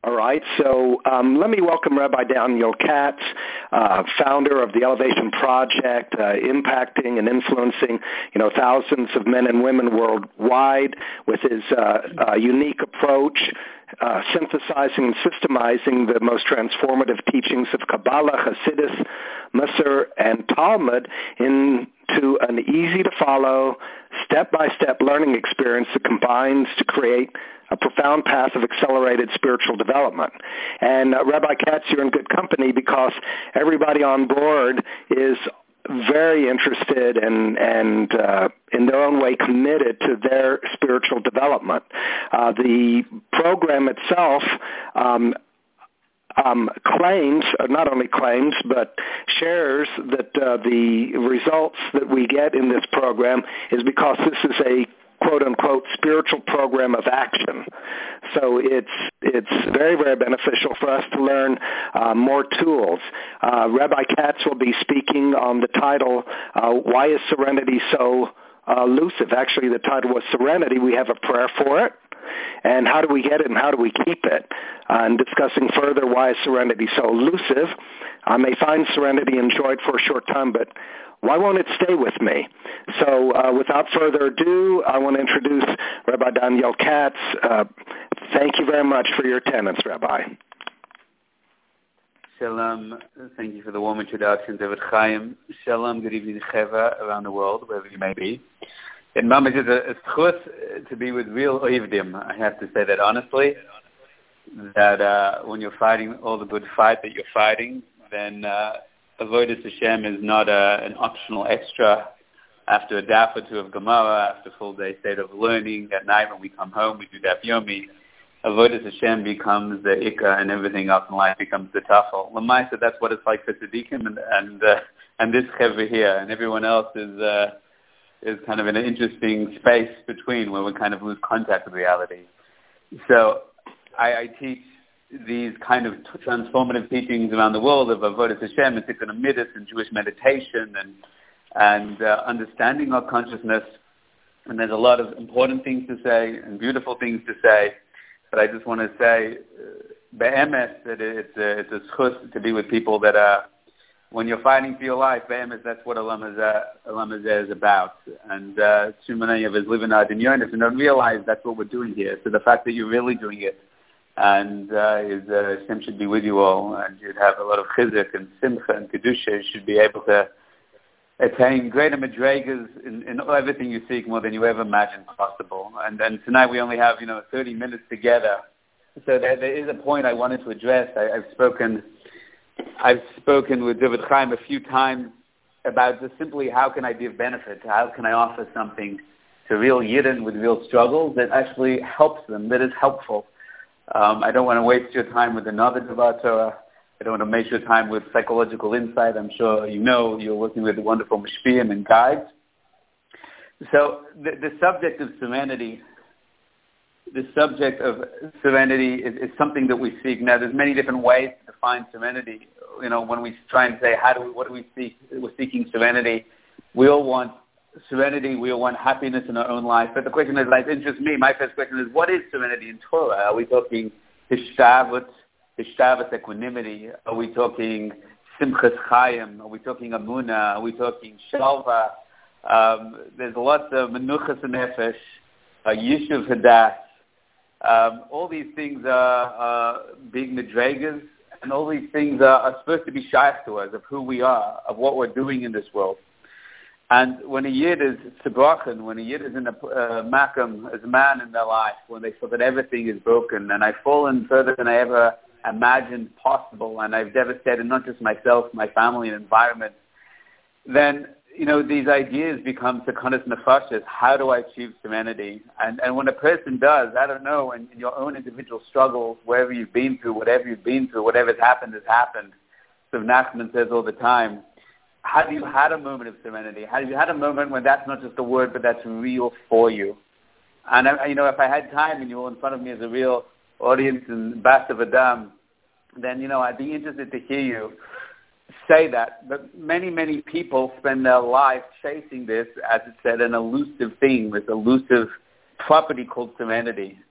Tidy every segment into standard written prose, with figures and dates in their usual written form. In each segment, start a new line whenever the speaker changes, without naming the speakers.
All right, so let me welcome Rabbi Daniel Katz, founder of the Elevation Project, impacting and influencing, thousands of men and women worldwide with his unique approach, synthesizing and systemizing the most transformative teachings of Kabbalah, Hasidus, Musar, and Talmud into an easy-to-follow, step-by-step learning experience that combines to create a profound path of accelerated spiritual development. And Rabbi Katz, you're in good company because everybody on board is very interested and in their own way committed to their spiritual development. The program itself claims, not only claims, but shares that the results that we get in this program is because this is a quote-unquote spiritual program of action. So it's very, very beneficial for us to learn more tools. Rabbi Katz will be speaking on the title, Why is Serenity So Elusive? Actually, the title was Serenity. We have a prayer for it. And how do we get it and how do we keep it? And discussing further why is serenity so elusive. I may find serenity and enjoy it for a short time, but why won't it stay with me? So without further ado, I want to introduce Rabbi Daniel Katz. Thank you very much for your attendance, Rabbi.
Shalom. Thank you for the warm introduction, David Chaim. Shalom. Good evening, Cheva, around the world, wherever you may be. And Mama, it's a schus to be with real oivdim. I have to say that honestly, that when you're fighting all the good fight that you're fighting, then Avodas Hashem is not an optional extra after a daf or two of Gemara, after a full day state of learning. At night when we come home, we do daf yomi. Avodas Hashem becomes the ikka, and everything else in life becomes the tafel. Lamaisa, that's what it's like for tzaddikim, and this chevra here, and everyone else is kind of in an interesting space between where we kind of lose contact with reality. So I teach these kind of transformative teachings around the world of Avodas Hashem and Tikkun Midas and Jewish meditation and understanding our consciousness. And there's a lot of important things to say and beautiful things to say, but I just want to say, be'emes, that it's a schus to be with people that are, when you're fighting for your life, be'emes, that's what Olam Hazeh is about. And too many of us live in our dinyonis and don't realize that's what we're doing here. So the fact that you're really doing it, and Hashem should be with you all, and you'd have a lot of chizuk and simcha and kedusha. You should be able to attain greater madregas in everything you seek more than you ever imagined possible. And then tonight we only have 30 minutes together, so there is a point I wanted to address. I've spoken with David Chaim a few times about just simply how can I give benefit, how can I offer something to real Yidden with real struggles that actually helps them, that is helpful. I don't want to waste your time with another Devar Torah. I don't want to waste your time with psychological insight. I'm sure you're working with wonderful mashpiyim and guides. So the subject of serenity is something that we seek. Now, there's many different ways to define serenity. When we try and say, what do we seek? We're seeking serenity. We all want serenity, we all want happiness in our own life. But the question is, like, interests me. My first question is, what is serenity in Torah? Are we talking hishtavut equanimity? Are we talking simchas chayim? Are we talking amunah? Are we talking shalva? There's lots of menuchas nefesh, yishuv hadas. All these things are big madregas, and all these things are supposed to be shaykh to us, of who we are, of what we're doing in this world. And when a Yid is tzibrochen, when a Yid is in a makam, as a man in their life, when they feel that everything is broken, and I've fallen further than I ever imagined possible, and I've devastated not just myself, my family, and environment, then, these ideas become sekonos nefashos. How do I achieve serenity? And when a person does, I don't know, in your own individual struggles, wherever you've been through, whatever's happened has happened. So Nachman says all the time, have you had a moment of serenity? Have you had a moment when that's not just a word, but that's real for you? And, if I had time and you were in front of me as a real audience in Bas of Adam, then, I'd be interested to hear you say that. But many, many people spend their life chasing this, as it said, an elusive thing, this elusive property called serenity.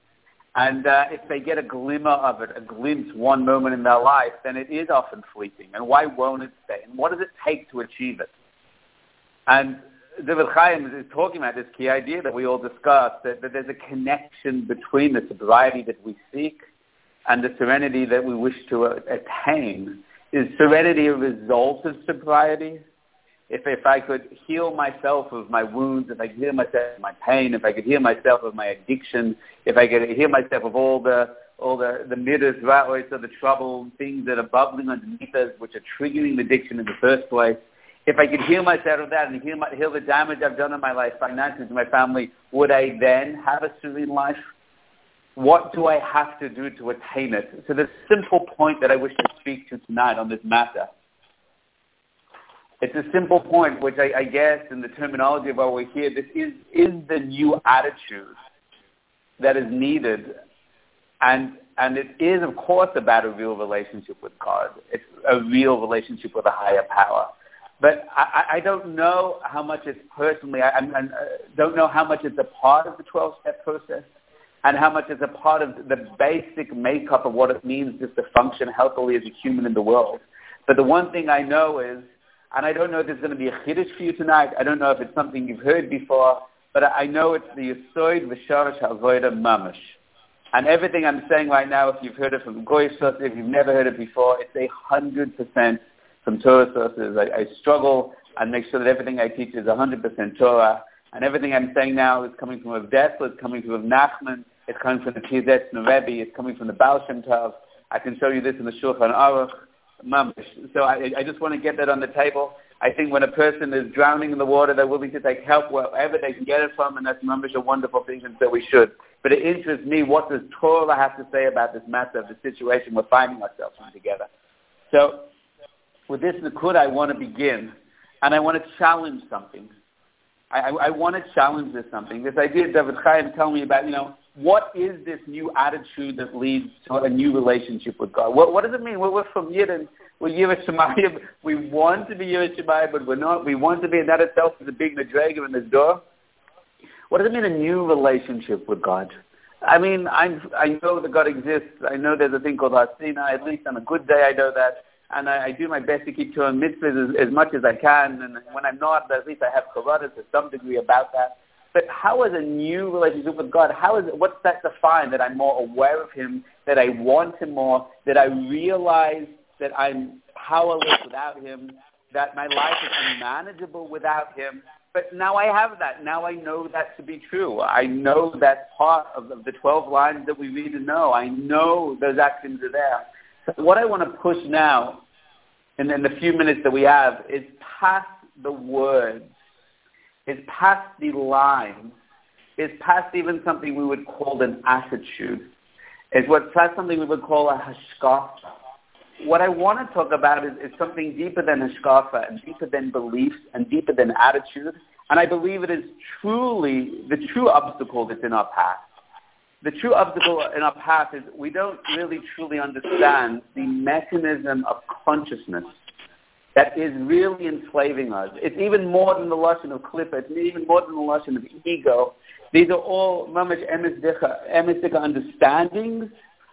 And if they get a glimmer of it, a glimpse, one moment in their life, then it is often fleeting. And why won't it stay? And what does it take to achieve it? And David Chaim is talking about this key idea that we all discussed, that there's a connection between the sobriety that we seek and the serenity that we wish to attain. Is serenity a result of sobriety? If I could heal myself of my wounds, if I could heal myself of my pain, if I could heal myself of my addiction, if I could heal myself of all the midas, right, so the trouble, things that are bubbling underneath us, which are triggering the addiction in the first place, if I could heal myself of that and heal the damage I've done in my life, financially, to my family, would I then have a serene life? What do I have to do to attain it? So the simple point that I wish to speak to tonight on this matter, it's a simple point, which I guess in the terminology of what we hear, this is the new attitude that is needed. And it is, of course, about a real relationship with God. It's a real relationship with a higher power. But I don't know how much it's personally, I don't know how much it's a part of the 12-step process and how much it's a part of the basic makeup of what it means just to function healthily as a human in the world. But the one thing I know is, and I don't know if there's going to be a chiddush for you tonight. I don't know if it's something you've heard before, but I know it's the Yesod V'Sharash HaAvoda Mamash. And everything I'm saying right now, if you've heard it from Goy sources, if you've never heard it before, it's 100% from Torah sources. I struggle and make sure that everything I teach is 100% Torah. And everything I'm saying now is coming from Rav Dessler, it's coming from Rav Nachman, it's coming from the Tizetz Rebbe, it's coming from the Baal Shem Tov. I can show you this in the Shulchan Aruch. So I just want to get that on the table. I think when a person is drowning in the water, they're willing to take help wherever they can get it from, and that's a wonderful thing, and so we should. But it interests me, what does Torah have to say about this matter of the situation we're finding ourselves in together? So with this Nakud, I want to begin, and I want to challenge something. I want to challenge this something. This idea of David Chaim telling me about, what is this new attitude that leads to a new relationship with God? What does it mean? We're from Yidden. We're Yiras Shamayim. We want to be Yiras Shamayim, but we're not. We want to be, and that itself is a big Madrega in this door. What does it mean, a new relationship with God? I mean, I know that God exists. I know there's a thing called Hasina. At least on a good day I know that. And I do my best to keep Torah mitzvahs as much as I can. And when I'm not, at least I have kavadas to some degree about that. But how is a new relationship with God? What's that defined? That I'm more aware of Him, that I want Him more, that I realize that I'm powerless without Him, that my life is unmanageable without Him. But now I have that. Now I know that to be true. I know that's part of the 12 lines that we read and know. I know those actions are there. So what I want to push now, in the few minutes that we have, is past the words, is past the lines, is past even something we would call an attitude, is past something we would call a hashkafa. What I want to talk about is something deeper than hashkafa, and deeper than beliefs, and deeper than attitude. And I believe it is truly the true obstacle that's in our path. The true obstacle in our path is we don't really truly understand the mechanism of consciousness that is really enslaving us. It's even more than the lashon of klippa. It's even more than the lashon of ego. These are all mamash emes understandings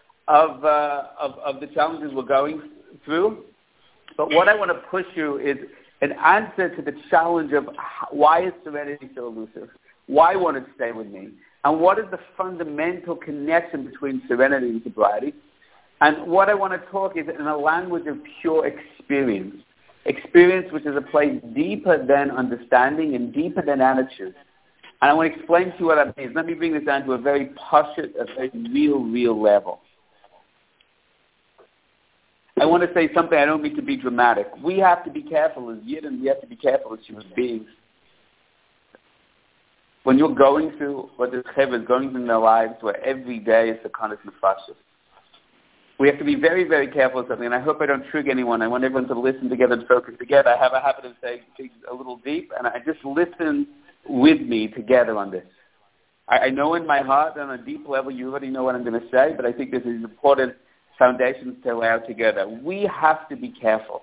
of the challenges we're going through. But what I want to push you is an answer to the challenge of why is serenity so elusive? Why won't it stay with me? And what is the fundamental connection between serenity and sobriety? And what I want to talk is in a language of pure experience. Experience which is a place deeper than understanding and deeper than attitude. And I want to explain to you what that means. Let me bring this down to a very pashut, a very real level. I want to say something, I don't mean to be dramatic. We have to be careful as Yid, and we have to be careful as human beings. When you're going through what this Chevra is going through in their lives, where every day is the kind of nefashos, we have to be very, very careful of something, and I hope I don't trigger anyone. I want everyone to listen together and focus together. I have a habit of saying things a little deep, and I just listen with me together on this. I know in my heart, on a deep level, you already know what I'm going to say, but I think this is important foundations to lay out together. We have to be careful.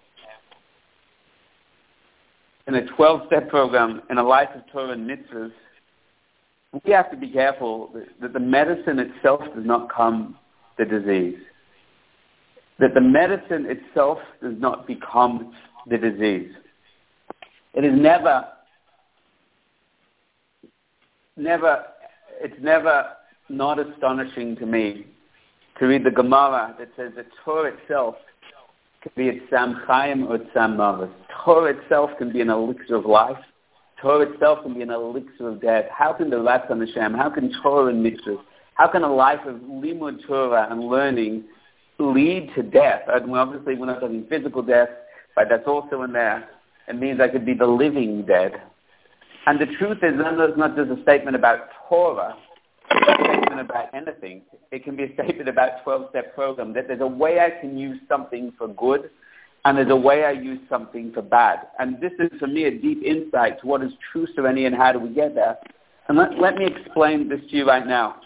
In a 12-step program, in a life of Torah and mitzvahs, we have to be careful that the medicine itself does not become the disease. That the medicine itself does not become the disease. It is never not astonishing to me to read the Gemara that says that Torah itself can be a Tzam Chaim or Tzam Mavis. Torah itself can be an elixir of life. Torah itself can be an elixir of death. How can the Ratzon Hashem, how can Torah and mitzvahs, how can a life of limud Torah and learning lead to death? And obviously we're not talking physical death, but that's also in there. It means I could be the living dead. And the truth is, it's not just a statement about Torah, it's a statement about anything. It can be a statement about 12-step program, that there's a way I can use something for good, and there's a way I use something for bad. And this is, for me, a deep insight to what is true serenity and how do we get there. And let me explain this to you right now.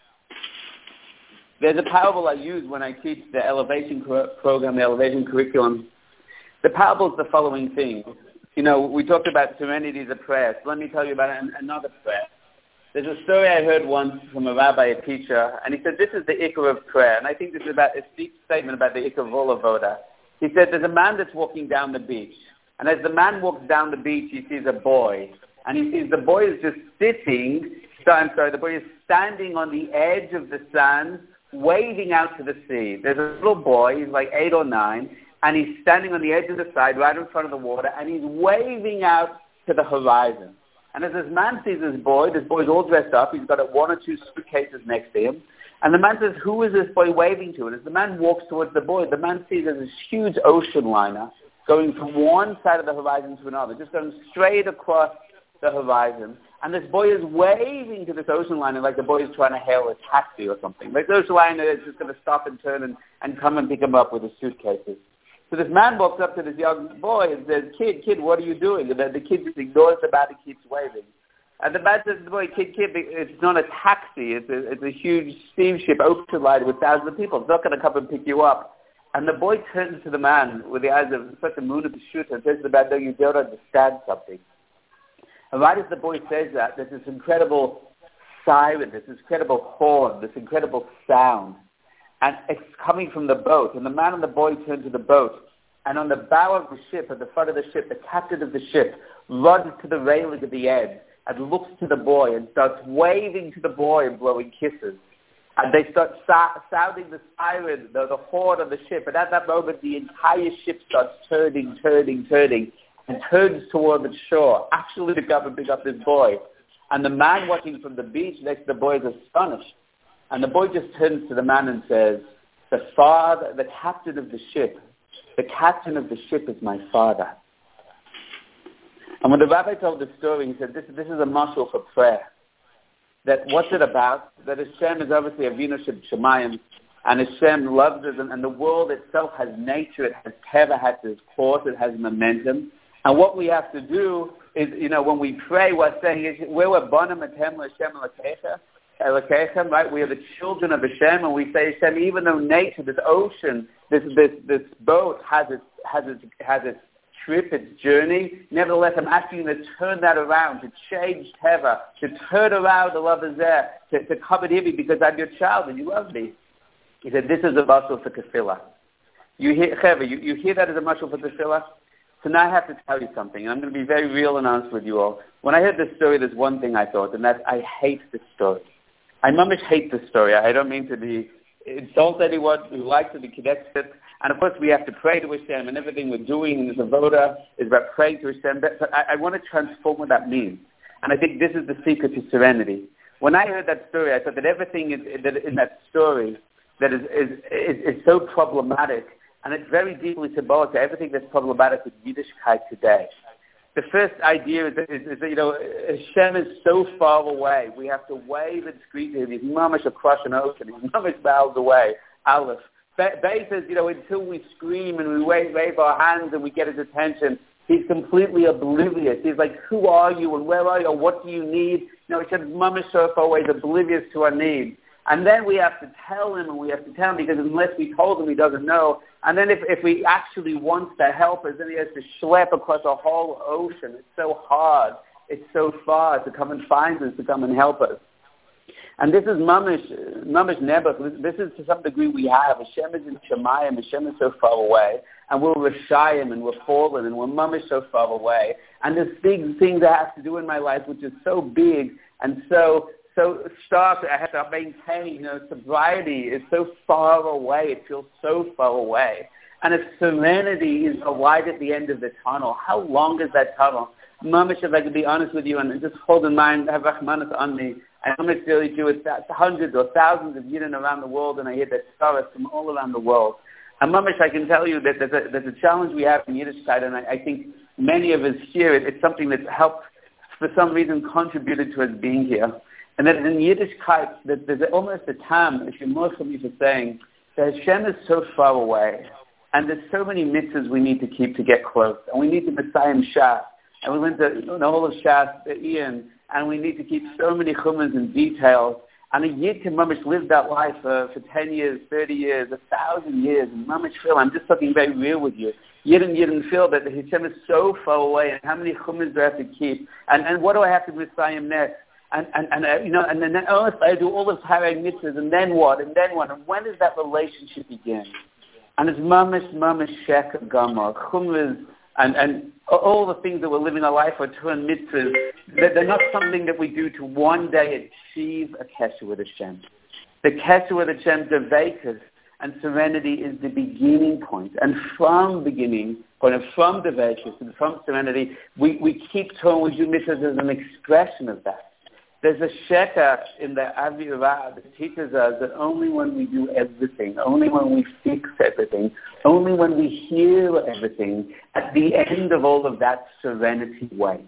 There's a parable I use when I teach the elevation program, the elevation curriculum. The parable is the following thing. You know, we talked about serenity as a prayer. So let me tell you about another prayer. There's a story I heard once from a rabbi, a teacher, and he said, this is the ikar of prayer. And I think this is about a deep statement about the ikar of all avoda. He said, there's a man that's walking down the beach. And as the man walks down the beach, he sees a boy. And he sees the boy is just the boy is standing on the edge of the sand, waving out to the sea. There's a little boy, he's like 8 or 9, and he's standing on the edge of the side, right in front of the water, and he's waving out to the horizon. And as this man sees this boy's all dressed up, he's got 1 or 2 suitcases next to him, and the man says, who is this boy waving to? And as the man walks towards the boy, the man sees there's this huge ocean liner going from one side of the horizon to another, just going straight across the horizon. And this boy is waving to this ocean liner like the boy is trying to hail a taxi or something. Like the ocean liner is just going to stop and turn and come and pick him up with his suitcases. So this man walks up to this young boy and says, kid, what are you doing? And the kid just ignores the man and keeps waving. And the man says to the boy, kid, it's not a taxi. It's a huge steamship ocean liner with thousands of people. It's not going to come and pick you up. And the boy turns to the man with the eyes of such a moon of the shooter and says to the man, no, you don't understand something. And right as the boy says that, there's this incredible siren, there's this incredible horn, this incredible sound. And it's coming from the boat. And the man and the boy turn to the boat. And on the bow of the ship, at the front of the ship, the captain of the ship runs to the railing of the end and looks to the boy and starts waving to the boy and blowing kisses. And they start sounding the siren, the horn of the ship. And at that moment, the entire ship starts turning, and turns toward the shore, actually to come and pick up this boy. And the man watching from the beach next to the boy is astonished. And the boy just turns to the man and says, the captain of the ship is my father. And when the rabbi told the story, he said, this is a mashal for prayer. That what's it about? That Hashem is obviously Avinu Shemayim, and Hashem loves us, and the world itself has nature, it has teva, has its course, it has momentum. And what we have to do is, when we pray, we're saying, we're Bonim Etem Hashem Elokechem, right? We are the children of Hashem, and we say, Hashem, even though nature, this ocean, this boat has its trip, its journey, nevertheless, I'm asking you to turn that around, to change teva, to turn around the love is there, to come and hear me because I'm your child and you love me. He said, this is a mashal for tefillah. You hear that as a mashal for tefillah? So now I have to tell you something, and I'm going to be very real and honest with you all. When I heard this story, there's one thing I thought, and that's I hate this story. I mamish hate this story. I don't mean to insult anyone who likes to be connected. And of course, we have to pray to Hashem, and everything we're doing in this avoda is about praying to Hashem. But I want to transform what that means. And I think this is the secret to serenity. When I heard that story, I thought that everything in that story that is so problematic, and it's very deeply symbolic to everything that's problematic with Yiddishkeit today. The first idea is that Hashem is so far away. We have to wave and scream to him. He's mamish across an ocean. He's mamish miles away. Aleph. Bay says, until we scream and we wave our hands and we get his attention, he's completely oblivious. He's like, who are you and where are you? What do you need? Hashem mamish so far away is oblivious to our needs. And then we have to tell him, because unless we told him, he doesn't know. And then if we actually want to help us, then he has to schlep across a whole ocean. It's so hard. It's so far to come and find us, to come and help us. And this is mamish nebuch. This is to some degree we have. Hashem is in Shemayim. Hashem is so far away. And we're Rishayim and we're fallen and we're mamish so far away. And there's big things I have to do in my life which is so big and so stark. I have to maintain, sobriety is so far away. It feels so far away. And if serenity is a light at the end of the tunnel, how long is that tunnel? Mamish, if I could be honest with you, and just hold in mind, have Rahmanas on me. I know it's really true. It's hundreds or thousands of Yidden around the world, and I hear that stories from all around the world. And Mamish, I can tell you that there's a challenge we have in Yiddishkeit, and I think many of us here, it's something that's helped, for some reason, contributed to us being here. And that in Yiddishkeit, that there's almost a time, if you're more from me for saying, that Hashem is so far away, and there's so many mitzvahs we need to keep to get close, and we need to Messiah Shas, and we went to all of Shas, Ian, and we need to keep so many chumras and details. And a Yid can mamish live that life for 10 years, 30 years, 1,000 years. And mamish feel, I'm just talking very real with you. Yid and feel that the Hashem is so far away, and how many chumras do I have to keep? And what do I have to Messiah next? And then I do all this Harei mitzvahs, and then what? And when does that relationship begin? And it's mamish shek gamar, chumras, and all the things that we're living our life for, Torah and mitzvahs, they're not something that we do to one day achieve a kesher with Hashem. The kesher with Hashem, the vekas, and serenity is the beginning point. And from beginning point, and from the vekas and from serenity, we keep Torah, we do mitzvahs as an expression of that. There's a shekach in the Avirah that teaches us that only when we do everything, only when we fix everything, only when we hear everything, at the end of all of that, serenity waits.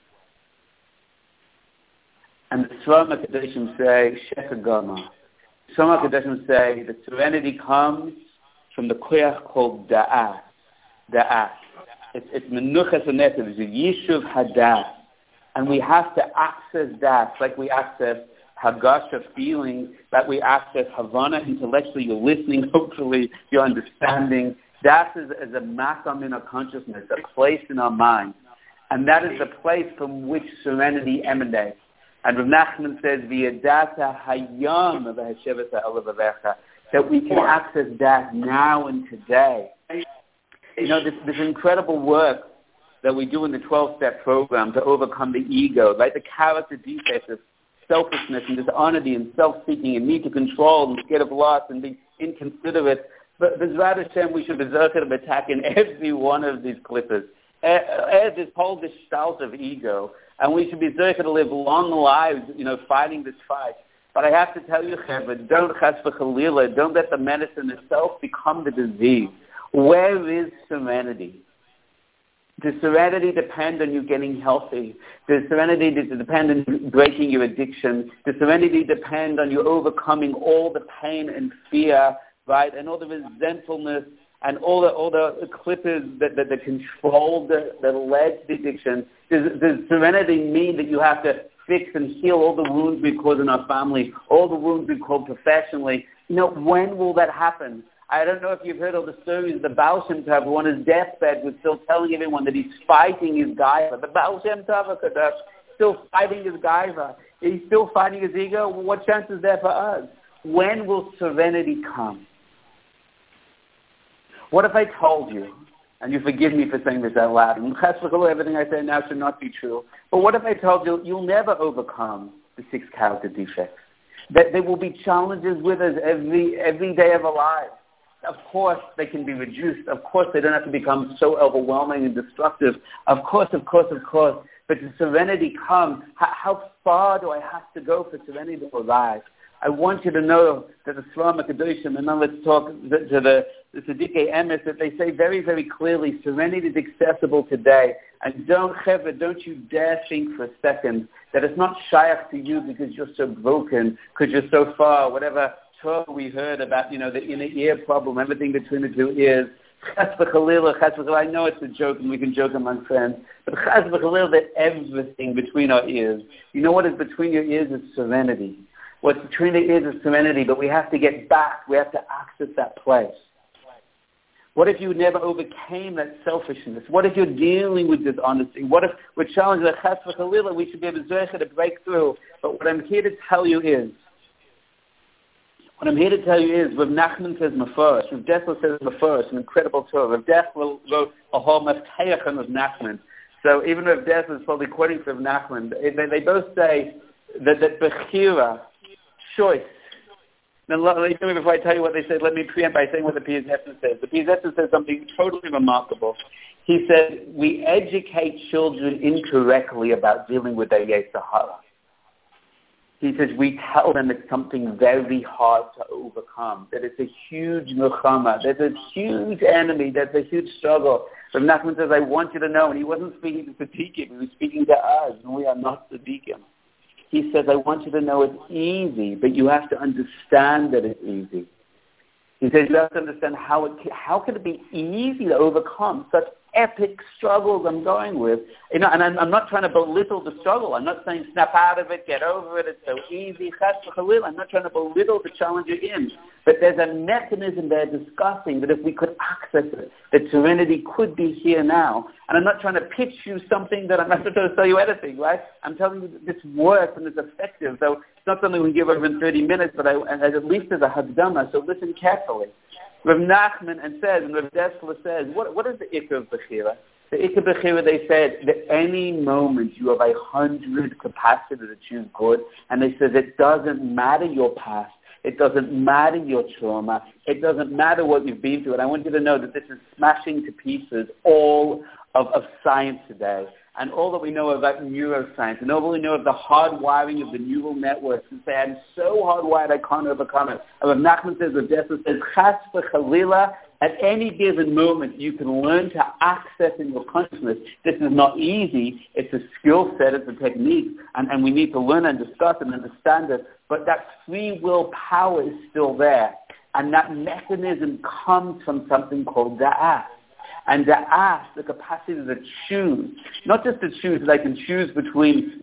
And the Sram HaKadoshim say, Shekha Gama. Sram HaKadoshim say that serenity comes from the koyach called Da'as. Da'as. It's Menuchas HaNefesh, it's a Yishuv Hadas. And we have to access that, like we access Hagasha, feeling, that we access Havana, intellectually, you're listening, hopefully you're understanding. That is a makam in our consciousness, a place in our mind. And that is the place from which serenity emanates. And Rav Nachman says, V'yadata hayam v'hashevata elavavecha, that we can access that now and today. This incredible work that we do in the 12-step program to overcome the ego, right? The character defects of selfishness and dishonesty and self-seeking and need to control and scared of loss and being inconsiderate. But B'ezrat Hashem, we should be zercher attack in every one of these clippers. This whole gestalt of ego. And we should be zercher to live long lives, fighting this fight. But I have to tell you, Chevra, don't chas v'chalila, don't let the medicine itself become the disease. Where is serenity? Does serenity depend on you getting healthy? Does serenity depend on you breaking your addiction? Does serenity depend on you overcoming all the pain and fear, right? And all the resentfulness and all the clippers that controlled, that led to the addiction? Does serenity mean that you have to fix and heal all the wounds we caused in our family, all the wounds we caused professionally? When will that happen? I don't know if you've heard all the stories of the Baal Shem Tov, who on his deathbed was still telling everyone that he's fighting his gaiva. The Baal Shem Tov still fighting his gaiva. He's still fighting his ego. What chance is there for us? When will serenity come? What if I told you, and you forgive me for saying this out loud, and everything I say now should not be true, but what if I told you you'll never overcome the 6 character defects? That there will be challenges with us every day of our lives. Of course, they can be reduced. Of course, they don't have to become so overwhelming and destructive. Of course. But the serenity comes. How far do I have to go for serenity to arrive? I want you to know that the Sram HaKadoshim, and now let's talk to the Tzadikei Emes, that they say very, very clearly, serenity is accessible today. And don't you dare think for a second that it's not shaykh to you because you're so broken, because you're so far, whatever talk we heard about, the inner ear problem, everything between the 2 ears. Chas v'chalila, I know it's a joke and we can joke among friends, but chas v'chalila, that everything between our ears. You know what is between your ears is serenity. What's between the ears is serenity, but we have to get back. We have to access that place. What if you never overcame that selfishness? What if you're dealing with dishonesty? What if we're challenged that chas v'chalila, we should be able to break through? But what I'm here to tell you is, Rav Nachman says Mefurish, Rav Dessler says Mefurish, an incredible Torah. Rav Dessler wrote a whole Mefteach on Rav Nachman. So even Rav Dessler is probably quoting from Rav Nachman. They both say that Bechira, choice. Now, before I tell you what they said, let me preempt by saying what the Piazetzner says. The Piazetzner says something totally remarkable. He said, we educate children incorrectly about dealing with their Yetzer Hara. He says, we tell them it's something very hard to overcome, that it's a huge milchama, there's a huge enemy, there's a huge struggle. Rav Nachman says, I want you to know, and he wasn't speaking to tzaddikim, he was speaking to us, and we are not tzaddikim. He says, I want you to know it's easy, but you have to understand that it's easy. He says, you have to understand how can it be easy to overcome such epic struggles I'm going with. And I'm not trying to belittle the struggle. I'm not saying snap out of it, get over it, it's so easy. I'm not trying to belittle the challenge you're in. But there's a mechanism there discussing that if we could access it, that serenity could be here now. And I'm not trying to pitch you something that I'm not trying to tell you anything, right? I'm telling you that this works and it's effective. So it's not something we can give over in 30 minutes, but at least as a Hakdama, so listen carefully. Rav Nachman and Rav Dessler says, what is the Ikar of Bechira? The Ikar Bechira, they said, that any moment you have 100 capacity to choose good, and they said it doesn't matter your past, it doesn't matter your trauma, it doesn't matter what you've been through, and I want you to know that this is smashing to pieces all of science today. And all that we know about neuroscience, and all that we know of the hardwiring of the neural networks, and say, I'm so hardwired I can't overcome it. And Rav Nachman says, Rav Dessler says, chas v'chalila, at any given moment you can learn to access in your consciousness. This is not easy. It's a skill set, it's a technique, and we need to learn and discuss and understand it. But that free will power is still there. And that mechanism comes from something called da'at. And the capacity to choose, not just to choose, that I can choose between,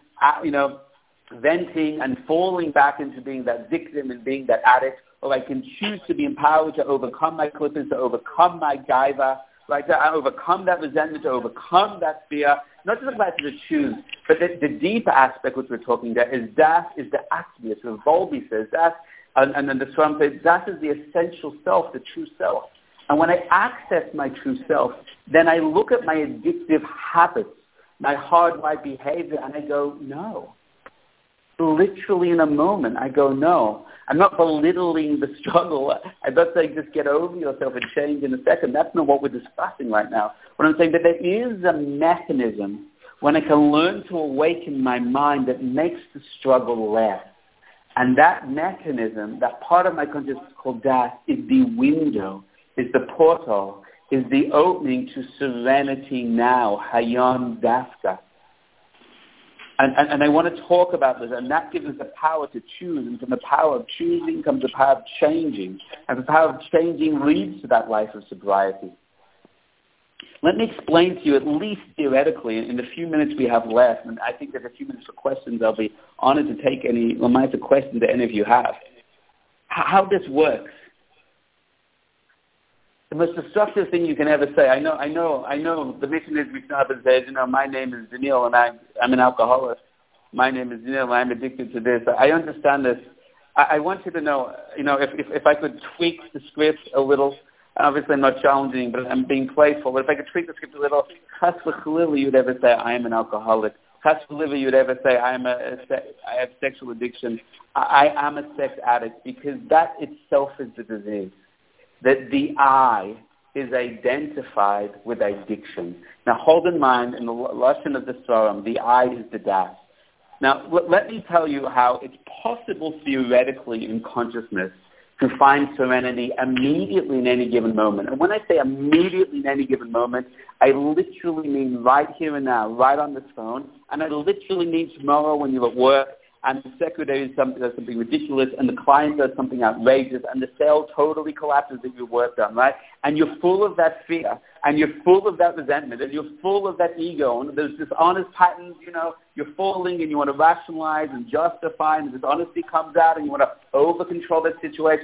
venting and falling back into being that victim and being that addict, or I can choose to be empowered to overcome my clippers, to overcome my gaiva, right? To overcome that resentment, to overcome that fear. Not just about to choose, but the deeper aspect which we're talking about is that is the atmia. So Volby says that, and then the Swarm says that is the essential self, the true self. And when I access my true self, then I look at my addictive habits, my hardwired behavior, and I go, no. Literally in a moment, I go, no. I'm not belittling the struggle. I'm not saying just get over yourself and change in a second. That's not what we're discussing right now. What I'm saying, that there is a mechanism when I can learn to awaken my mind that makes the struggle less. And that mechanism, that part of my consciousness called that, is the window, is the portal, is the opening to serenity now, Hayam Dafka. And I want to talk about this, and that gives us the power to choose, and from the power of choosing comes the power of changing, and the power of changing leads to that life of sobriety. Let me explain to you, at least theoretically, in the few minutes we have left, and I think there's a few minutes for questions. I'll be honored to take any questions that any of you have. How this works. The most destructive thing you can ever say. I know. The mission is Mishnah says, my name is Daniel and I'm an alcoholic. My name is Daniel and I'm addicted to this. I understand this. I want you to know, if I could tweak the script a little. Obviously, I'm not challenging, but I'm being playful. But if I could tweak the script a little, chas v'chalila, you'd ever say I am an alcoholic. Chas v'chalila, you'd ever say I have sexual addiction. I am a sex addict, because that itself is the disease. That the I is identified with addiction. Now, hold in mind, in the lesson of the Svarim, the I is the das. Now, let me tell you how it's possible theoretically in consciousness to find serenity immediately in any given moment. And when I say immediately in any given moment, I literally mean right here and now, right on this phone, and I literally mean tomorrow when you're at work, and the secretary does something ridiculous, and the client does something outrageous, and the sale totally collapses that you worked on, right? And you're full of that fear, and you're full of that resentment, and you're full of that ego, and there's dishonest patterns, you're falling, and you want to rationalize and justify, and dishonesty comes out, and you want to over-control that situation.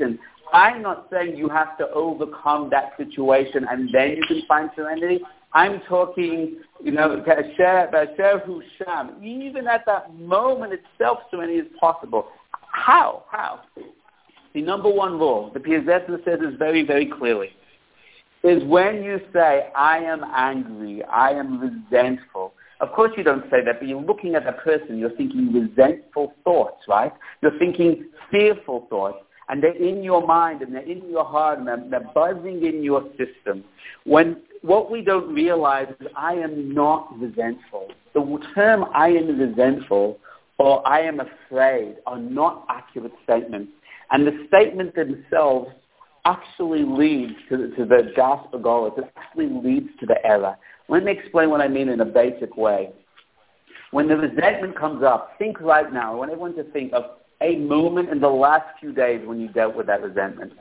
I'm not saying you have to overcome that situation and then you can find serenity. I'm talking, Kasher Hu Sham. Even at that moment itself, serenity is possible. How? The number one rule, the Piazetzner says this very, very clearly, is when you say, I am angry, I am resentful. Of course you don't say that, but you're looking at that person, you're thinking resentful thoughts, right? You're thinking fearful thoughts, and they're in your mind, and they're in your heart, and they're buzzing in your system. What we don't realize is I am not resentful. The term I am resentful or I am afraid are not accurate statements. And the statements themselves actually leads to the gas bagolas. It actually leads to the error. Let me explain what I mean in a basic way. When the resentment comes up, think right now. I want everyone to think of a moment in the last few days when you dealt with that resentment.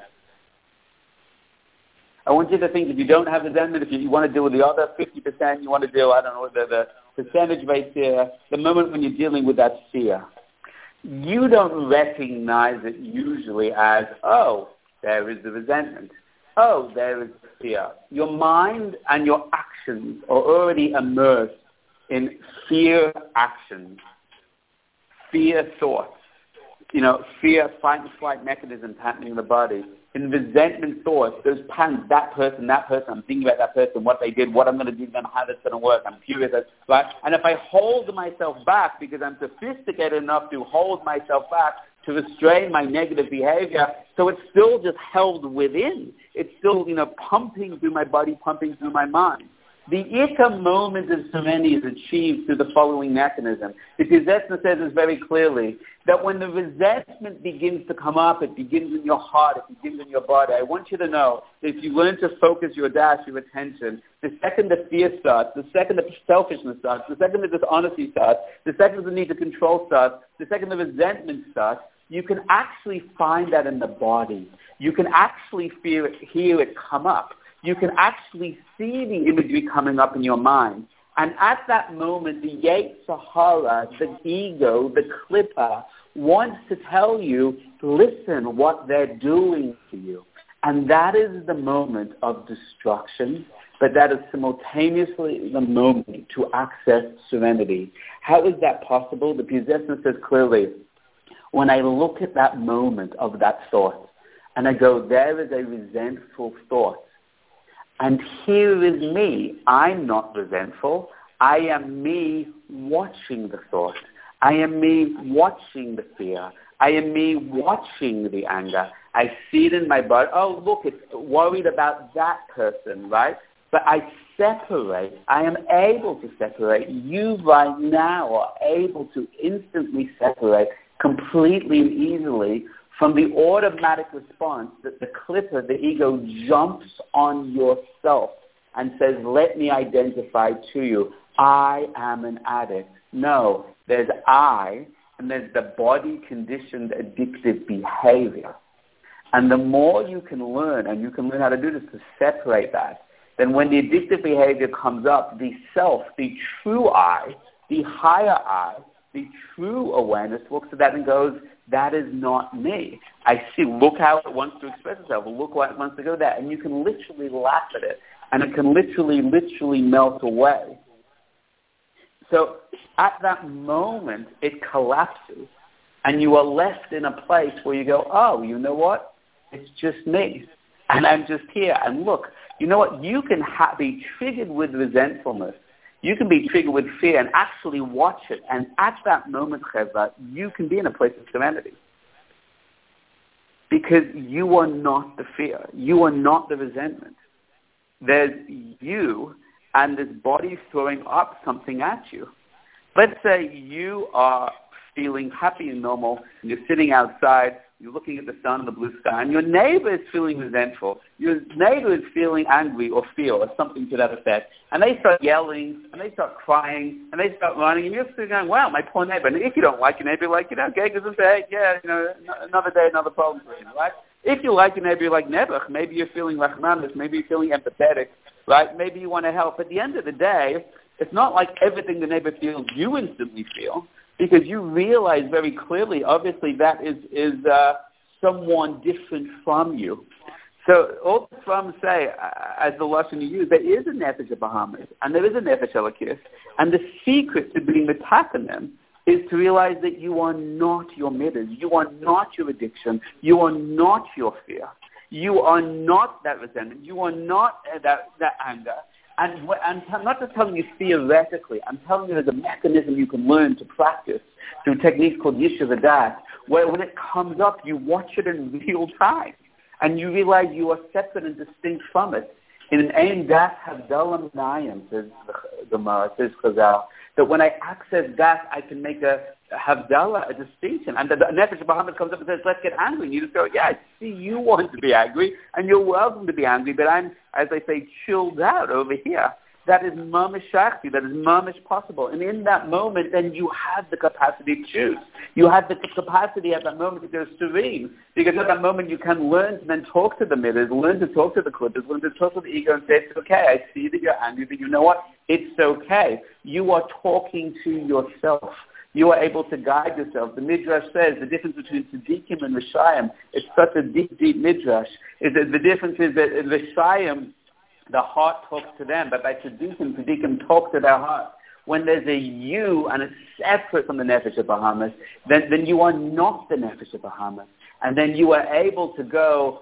I want you to think, if you don't have resentment, if you want to deal with the other 50%, you want to deal, the percentage rate here, the moment when you're dealing with that fear. You don't recognize it usually as, oh, there is the resentment. Oh, there is the fear. Your mind and your actions are already immersed in fear actions, fear thoughts, fear fight and flight mechanisms happening in the body. In resentment thoughts, those patterns, that person, I'm thinking about that person, what they did, what I'm going to do to them, how that's going to work, I'm curious, right? And if I hold myself back because I'm sophisticated enough to hold myself back to restrain my negative behavior, so it's still just held within. It's still, pumping through my body, pumping through my mind. The Ikka moment of serenity is achieved through the following mechanism. The Piazetzner says this very clearly, that when the resentment begins to come up, it begins in your heart, it begins in your body. I want you to know that if you learn to focus your attention, the second the fear starts, the second the selfishness starts, the second the dishonesty starts, the second the need to control starts, the second the resentment starts, you can actually find that in the body. You can actually hear it come up. You can actually see the imagery coming up in your mind. And at that moment, the Yetzer Hara, the ego, the Klippa, wants to tell you, listen, what they're doing to you. And that is the moment of destruction, but that is simultaneously the moment to access serenity. How is that possible? The Piazetzner says clearly, when I look at that moment of that thought, and I go, there is a resentful thought, and here is me. I'm not resentful. I am me watching the thought. I am me watching the fear. I am me watching the anger. I see it in my body. Oh, look, it's worried about that person, right? But I separate. I am able to separate. You right now are able to instantly separate completely and easily from the automatic response that the Klippa, the ego, jumps on yourself and says, let me identify to you, I am an addict. No, there's I, and there's the body-conditioned addictive behavior. And the more you can learn, and you can learn how to do this, to separate that, then when the addictive behavior comes up, the self, the true I, the higher I, the true awareness looks at that and goes, that is not me. I see, look how it wants to express itself. Look how it wants to go there. And you can literally laugh at it. And it can literally melt away. So at that moment, it collapses. And you are left in a place where you go, oh, you know what? It's just me. And I'm just here. And look, you know what? You can be triggered with resentfulness. You can be triggered with fear and actually watch it. And at that moment, Cheva, you can be in a place of serenity. Because you are not the fear. You are not the resentment. There's you and this body throwing up something at you. Let's say you are feeling happy and normal, and you're sitting outside, you're looking at the sun and the blue sky, and your neighbor is feeling resentful. Your neighbor is feeling angry or fear or something to that effect. And they start yelling, and they start crying, and they start running, and you're sitting going, wow, my poor neighbor. And if you don't like your neighbor, like, okay, because say, another day, another problem for him, right? If you like your neighbor, you're like Nebuch. Maybe you're feeling Rachmanis. Maybe you're feeling empathetic, right? Maybe you want to help. At the end of the day, it's not like everything the neighbor feels you instantly feel, because you realize very clearly, obviously, that is someone different from you. So all the Sfam say, as the Lashon you use, there is a Nefesh Bahamas, and there is a Nefesh Elokis, and the secret to being Metak in them is to realize that you are not your midas, you are not your addiction, you are not your fear, you are not that resentment, you are not that anger. And I'm not just telling you theoretically, I'm telling you there's a mechanism you can learn to practice through techniques called Yishuv Adas, where when it comes up, you watch it in real time. And you realize you are separate and distinct from it. In an Ein Das Havdalah Minayim, says the Gemara, says Chazal, that when I access that, I can make a Havdalah, a distinction. And the Nefesh Bahamas comes up and says, let's get angry. And you just go, yeah, I see you want to be angry, and you're welcome to be angry, but I'm, as I say, chilled out over here. That is mamish shakti, that is mamish possible. And in that moment, then you have the capacity to choose. You have the capacity at that moment to go serene. Because at that moment, you can learn to then talk to the midas, learn to talk to the klippers, learn to talk to the ego and say, it's okay, I see that you're angry, but you know what? It's okay. You are talking to yourself. You are able to guide yourself. The Midrash says the difference between Tzaddikim and Rishayim, it's such a deep, deep Midrash, is that the difference is that in Rishayim, the heart talks to them, but by Tzaddikim talk to their heart. When there's a you and it's separate from the Nefesh Bahamas, then you are not the Nefesh Bahamas. And then you are able to go,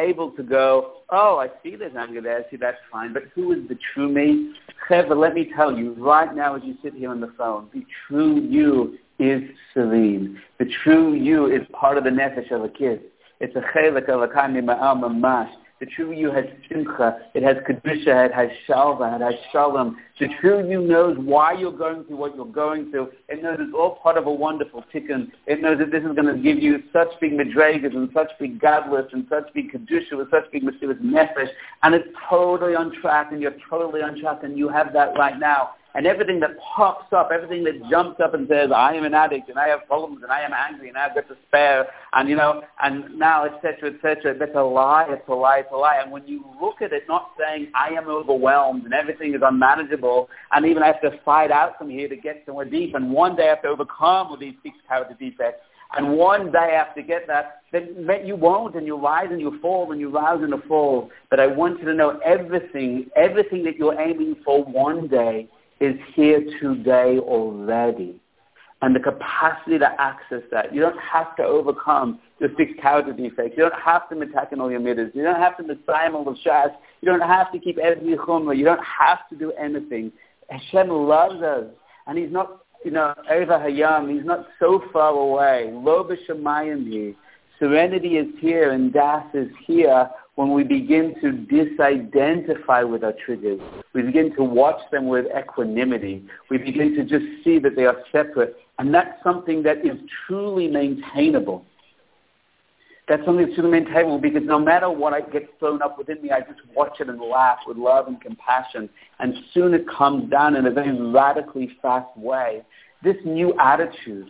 oh, I see there's anger there, I see that's fine, but who is the true me? Cheva, let me tell you, right now as you sit here on the phone, the true you is serene. The true you is part of the Nefesh of a kid. It's a Chelek Elokay Mima'al Mamash. The true you has simcha, it has kedusha, it has shalva, it has shalom. The true you knows why you're going through what you're going through. It knows it's all part of a wonderful tikkun. It knows that this is going to give you such big madregas and such big gadlus and such big kedusha with such big mesirus nefesh. And it's totally on track, and you're totally on track, and you have that right now. And everything that pops up, everything that jumps up and says, I am an addict, and I have problems, and I am angry, and I've got despair, and and now, etc., that's a lie, it's a lie, it's a lie. And when you look at it, not saying, I am overwhelmed, and everything is unmanageable, and even I have to fight out from here to get somewhere deep, and one day I have to overcome with these 6 character defects, and one day I have to get that, then you won't, and you rise and you fall, and you rise and you fall. But I want you to know everything that you're aiming for one day is here today already. And the capacity to access that. You don't have to overcome your 6 character defects. You don't have to attack all your midas. You don't have to messiah all the shas. You don't have to keep every chumrah. You don't have to do anything. Hashem loves us. And He's not, Eva Hayam. He's not so far away. Lo b'shamayim hi. Serenity is here and Das is here when we begin to disidentify with our triggers. We begin to watch them with equanimity. We begin to just see that they are separate. And that's something that is truly maintainable. That's something that's truly maintainable because no matter what gets thrown up within me, I just watch it and laugh with love and compassion. And soon it comes down in a very radically fast way. This new attitude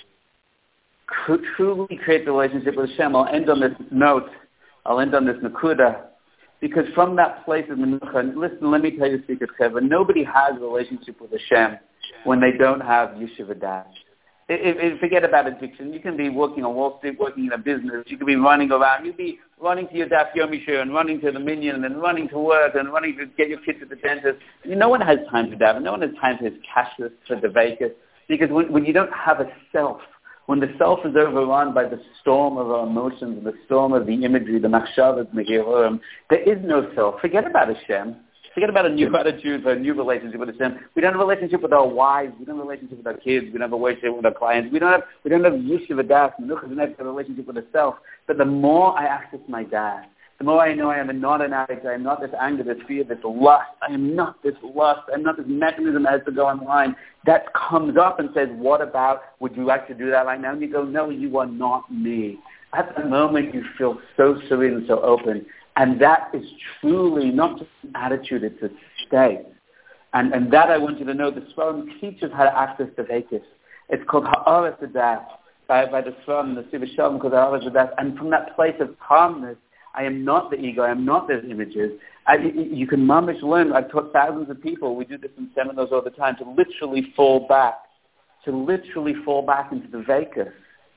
truly creates a relationship with Hashem. I'll end on this note. I'll end on this nakuda, because from that place of menucha, listen, let me tell you a secret, Cheva. Nobody has a relationship with Hashem when they don't have Yishuv Adas. Forget about addiction. You can be working on Wall Street, working in a business. You can be running around. You can be running to your Daf Yomi Shir and running to the minyan and running to work and running to get your kids to the dentist. No one has time for that. No one has time for his cashless, for the vacant. Because when you don't have a self, when the self is overrun by the storm of our emotions and the storm of the imagery, the machshavas, megirim, there is no self. Forget about Hashem. Forget about a new attitude, a new relationship with Hashem. We don't have a relationship with our wives. We don't have a relationship with our kids. We don't have a relationship with our clients. We don't have Yishuv Adas, Menucha, and a relationship with the self. But the more I access my dad, the more I know I am not an addict. I am not this anger, this fear, this lust. I am not this lust. I am not this mechanism that has to go online. That comes up and says, what about, would you like to do that right now? And you go, no, you are not me. At the moment, you feel so serene and so open. And that is truly not just an attitude, it's a state. And that I want you to know, the Sfarim teaches how to access the Vekas. It's called Ha'aretz Adas, by the Sfarim, the Siva Shalom, called Ha'aretz Adas. And from that place of calmness, I am not the ego. I am not those images. You can mamish learn. I've taught thousands of people. We do this in seminars all the time, to literally fall back into the Vekas.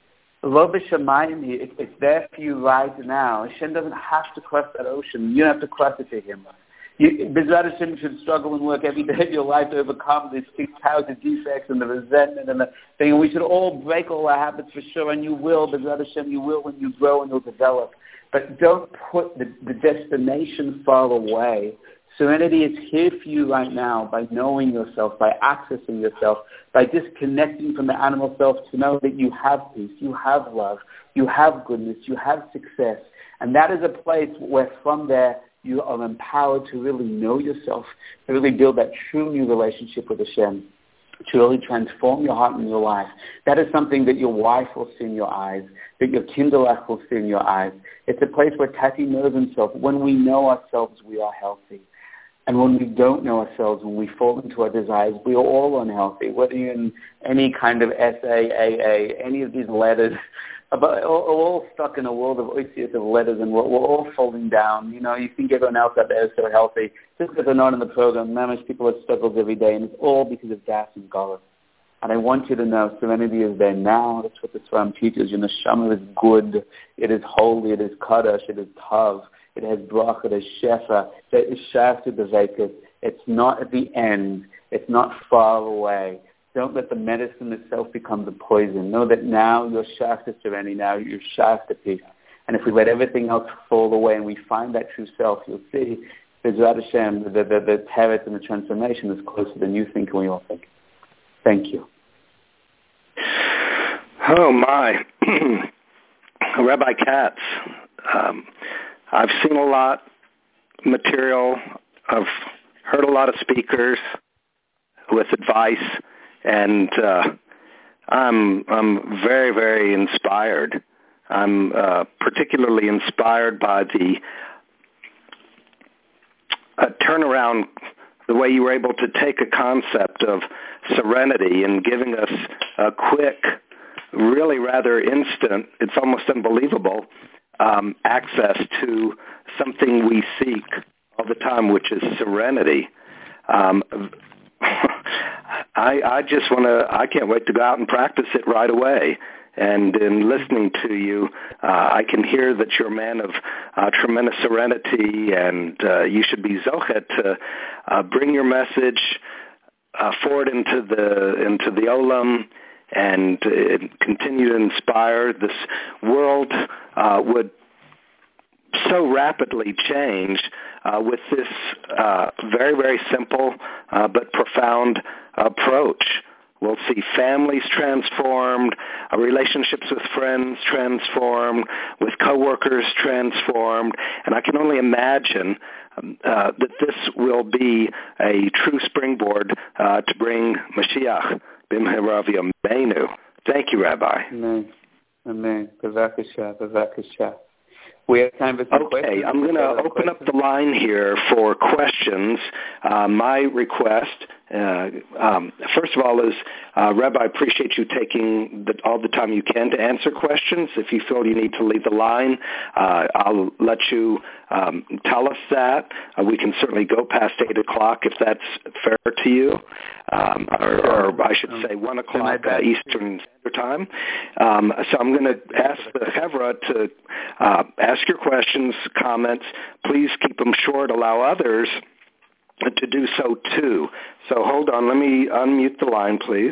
Lo b'shamayim, it's there for you right now. Hashem doesn't have to cross that ocean. You don't have to cross it to him. B'ezrat Hashem should struggle and work every day of your life to overcome these 6,000 defects and the resentment and the thing. And we should all break all our habits for sure, and you will, B'ezrat Hashem, you will when you grow and you'll develop. But don't put the destination far away. Serenity is here for you right now by knowing yourself, by accessing yourself, by disconnecting from the animal self to know that you have peace, you have love, you have goodness, you have success. And that is a place where from there you are empowered to really know yourself, to really build that true new relationship with Hashem, to really transform your heart and your life. That is something that your wife will see in your eyes, that your kinderlach will see in your eyes. It's a place where Tati knows himself. When we know ourselves, we are healthy. And when we don't know ourselves, when we fall into our desires, we are all unhealthy. Whether you're in any kind of SAAA, any of these letters, we're all stuck in a world of oisius of letters, and we're all falling down. You know, you think everyone else out there is so healthy. Just because they're not in the program, manage people have struggles every day, and it's all because of das and galus. And I want you to know serenity is there now. That's what the Swarm teaches. Your neshama is good. It is holy. It is kaddish. It is tav. It has bracha, it has shefa, it is shaftu b'veikus. It's not at the end. It's not far away. Don't let the medicine itself become the poison. Know that now you're shaftu serenity, now you're shaftu peace. And if we let everything else fall away and we find that true self, you'll see B'ezrat Hashem, the teretz and the transformation is closer than you think and we all think. Thank you.
Oh, my. Rabbi Katz, I've seen a lot of material. I've heard a lot of speakers with advice, and I'm very, very inspired. I'm particularly inspired by the turnaround, the way you were able to take a concept of serenity and giving us a quick, really rather instant, it's almost unbelievable, access to something we seek all the time, which is serenity. I just want to, I can't wait to go out and practice it right away. And in listening to you, I can hear that you're a man of tremendous serenity, and you should be zochet to bring your message forward into the olam, and continue to inspire. This world would so rapidly change with this very, very simple but profound approach. We'll see families transformed, relationships with friends transformed, with coworkers transformed, and I can only imagine that this will be a true springboard to bring Mashiach b'mehera v'yameinu. Thank you, Rabbi.
Amen. Amen. B'vakasha. We have time for some questions.
Okay, I'm going to open up the line here for questions. My request, first of all, is, Rabbi, I appreciate you taking all the time you can to answer questions. If you feel you need to leave the line, I'll let you tell us that. We can certainly go past 8 o'clock if that's fair to you, or I should say 1 o'clock Eastern Standard Time. So I'm going to ask the Chevra to ask your questions, comments. Please keep them short. Allow others to do so too. So hold on. Let me unmute the line, please.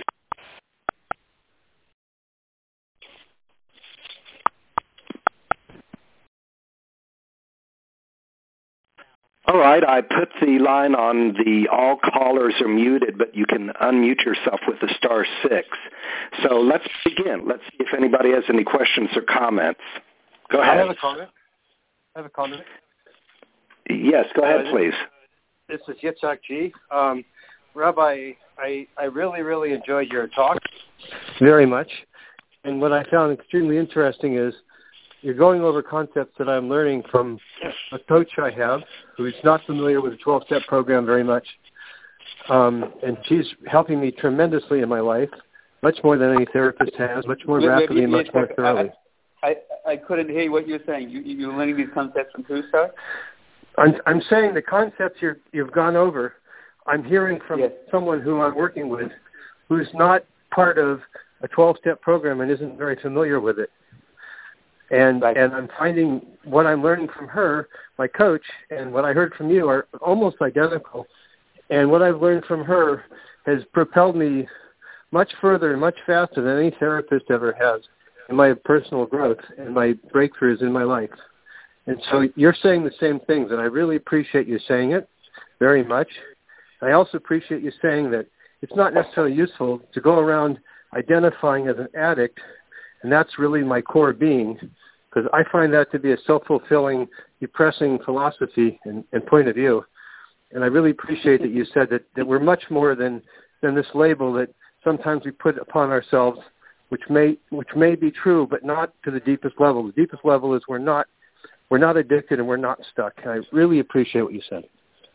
All right, I put the line on the all callers are muted, but you can unmute yourself with the *6. So let's begin. Let's see if anybody has any questions or comments. Go ahead.
I have a comment.
Yes, go ahead, please.
This is Yitzhak G. Rabbi, I really, really enjoyed your talk very much. And what I found extremely interesting is you're going over concepts that I'm learning from a coach I have who's not familiar with the 12-step program very much. And she's helping me tremendously in my life, much more than any therapist has, much more rapidly and much more thoroughly.
I couldn't hear what you were saying. You're learning these concepts from who, sir?
I'm saying the concepts you've gone over, I'm hearing from someone who I'm working with who's not part of a 12-step program and isn't very familiar with it. And I'm finding what I'm learning from her, my coach, and what I heard from you are almost identical. And what I've learned from her has propelled me much further and much faster than any therapist ever has in my personal growth and my breakthroughs in my life. And so you're saying the same things, and I really appreciate you saying it very much. I also appreciate you saying that it's not necessarily useful to go around identifying as an addict, and that's really my core being, because I find that to be a self-fulfilling, depressing philosophy and point of view. And I really appreciate that you said that we're much more than this label that sometimes we put upon ourselves, which may be true, but not to the deepest level. The deepest level is we're not addicted and we're not stuck. And I really appreciate what you said.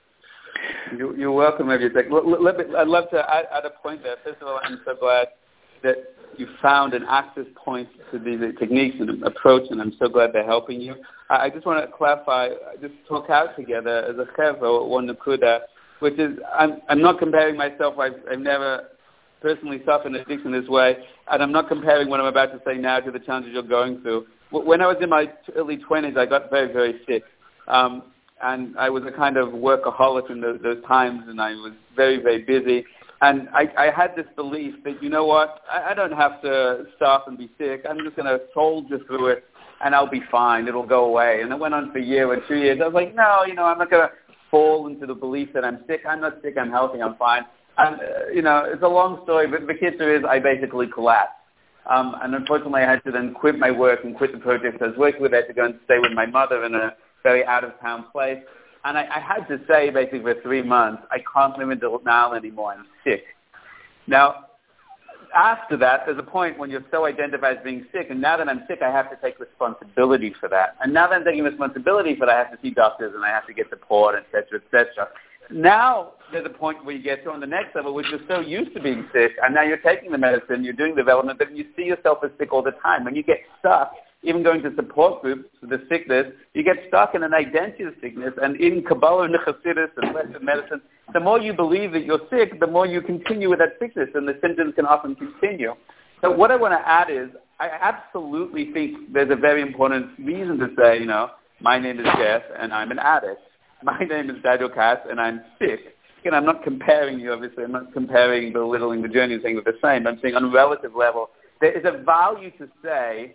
You're welcome. I'd love to add a point there. First of all, I'm so glad that you found an access point to these techniques and approach, and I'm so glad they're helping you. I just want to clarify, just talk out together as a chevra, one nakuda, which is I'm not comparing myself. I've never personally suffered an addiction this way, and I'm not comparing what I'm about to say now to the challenges you're going through. When I was in my early 20s, I got very, very sick. And I was a kind of workaholic in those times, and I was very, very busy. And I had this belief that, you know what, I don't have to stop and be sick. I'm just going to soldier through it, and I'll be fine. It'll go away. And it went on for a year or 2 years. I was like, no, I'm not going to fall into the belief that I'm sick. I'm not sick. I'm healthy. I'm fine. And, it's a long story, but the kicker is I basically collapsed. And unfortunately, I had to then quit my work and quit the project I was working with. I had to go and stay with my mother in a very out-of-town place. And I had to say, basically, for 3 months, I can't live in Denali anymore. I'm sick. Now, after that, there's a point when you're so identified as being sick, and now that I'm sick, I have to take responsibility for that. And now that I'm taking responsibility for that, I have to see doctors, and I have to get support, et cetera, et cetera. Now there's a point where you get to on the next level, which you're so used to being sick, and now you're taking the medicine, you're doing development, but you see yourself as sick all the time. When you get stuck, even going to support groups for the sickness, you get stuck in an identity of sickness. And in Kabbalah and Chassidus and Western medicine, the more you believe that you're sick, the more you continue with that sickness, and the symptoms can often continue. So what I want to add is, I absolutely think there's a very important reason to say, my name is Jeff, and I'm an addict. My name is Daniel Katz, and I'm sick. Again, I'm not comparing you, obviously. I'm not comparing, belittling the journey and saying we're the same. I'm saying on a relative level, there is a value to say,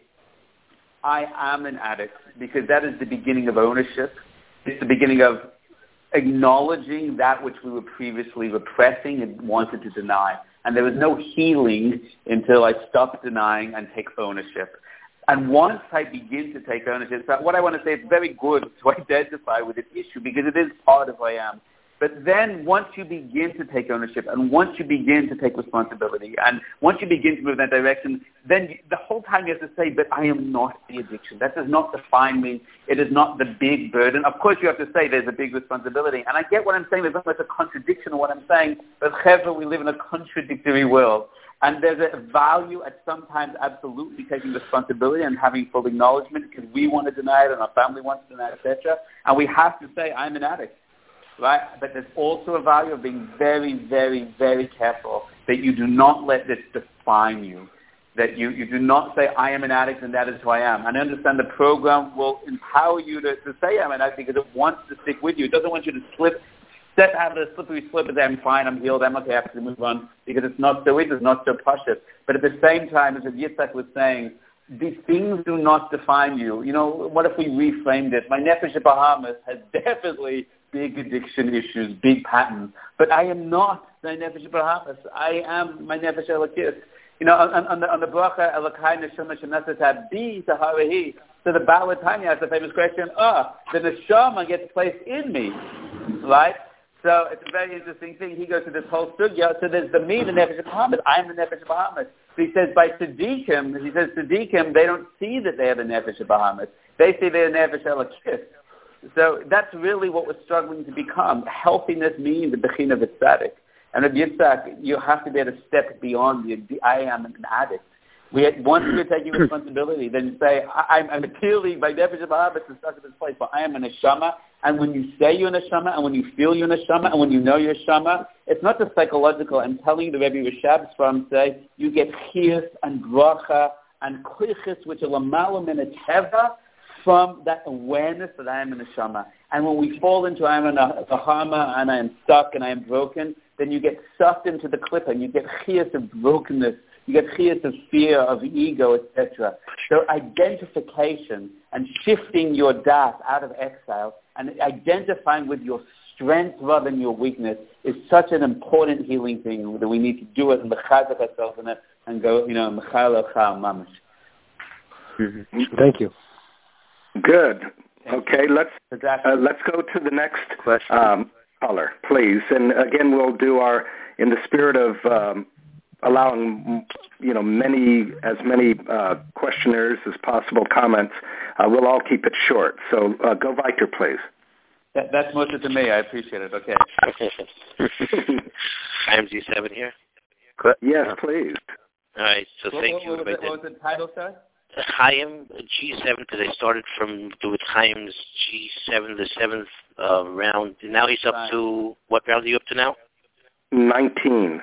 I am an addict, because that is the beginning of ownership. It's the beginning of acknowledging that which we were previously repressing and wanted to deny. And there was no healing until I stopped denying and take ownership. And once I begin to take ownership, so what I want to say, it's very good to identify with this issue because it is part of who I am. But then once you begin to take ownership and once you begin to take responsibility and once you begin to move in that direction, then the whole time you have to say, but I am not the addiction. That does not define me. It is not the big burden. Of course, you have to say there's a big responsibility. And I get what I'm saying. There's almost a contradiction in what I'm saying. But chevra, we live in a contradictory world. And there's a value at sometimes absolutely taking responsibility and having full acknowledgement because we want to deny it and our family wants to deny it, etc. And we have to say, I'm an addict. Right? But there's also a value of being very, very, very careful that you do not let this define you, that you do not say, I am an addict and that is who I am. And I understand the program will empower you to say I'm an addict because it wants to stick with you. It doesn't want you to step out of the slippery slope and say, I'm fine, I'm healed, I'm okay, I have to move on because it's not so easy, it's not so precious. But at the same time, as Yitzhak was saying, these things do not define you. What if we reframed it? My Nefesh Bahamas has definitely big addiction issues, big patterns. But I am not my Nefesh Bahamas. I am my Nefesh Elokis. On the bracha Elokai Neshama Shenasat Bi Taharahi. So the Baal Tanya has the famous question, the Neshama gets placed in me, right? So it's a very interesting thing. He goes to this whole sugya. So there's the me, the Nefesh Bahamas. I am the Nefesh Bahamas. So he says by Tzaddikim, they don't see that they are the Nefesh Bahamas. They see they're Nefesh Elokis. So that's really what we're struggling to become. Healthiness means the Bechina of Tzaddik. And with Yitzhak, you have to be able to step beyond the I am an addict. Once you're taking responsibility, then you say, I'm clearly, by Nefesh Bahamas is stuck in this place, but I am a neshama. And when you say you're a neshama, and when you feel you're a neshama, and when you know you're a neshama, it's not just psychological. I'm telling you, the Rebbe Rashab from say, you get chiyus and bracha and koiches which are lamala min teva from that awareness that I am a neshama. And when we fall into I am a bahama and I am stuck and I am broken, then you get sucked into the clip and you get chiyas of brokenness, you get chiyas of fear, of ego, etc. So identification and shifting your das out of exile and identifying with your strength rather than your weakness is such an important healing thing that we need to do it and mechazek ourselves in it and go, mechal el-chal mamash.
Thank you.
Good. Okay, let's go to the next caller, please. And again, we'll do in the spirit of allowing as many questioners as possible comments. We'll all keep it short. So go weiter, please.
That's mostly to me. I appreciate it. Okay.
I'm G7 here.
Yes, please.
All right. So thank you.
What was the title, sir?
Chaim G7, because I started with Chaim's G7, the seventh round. Now he's up to, what round are you up to now?
19.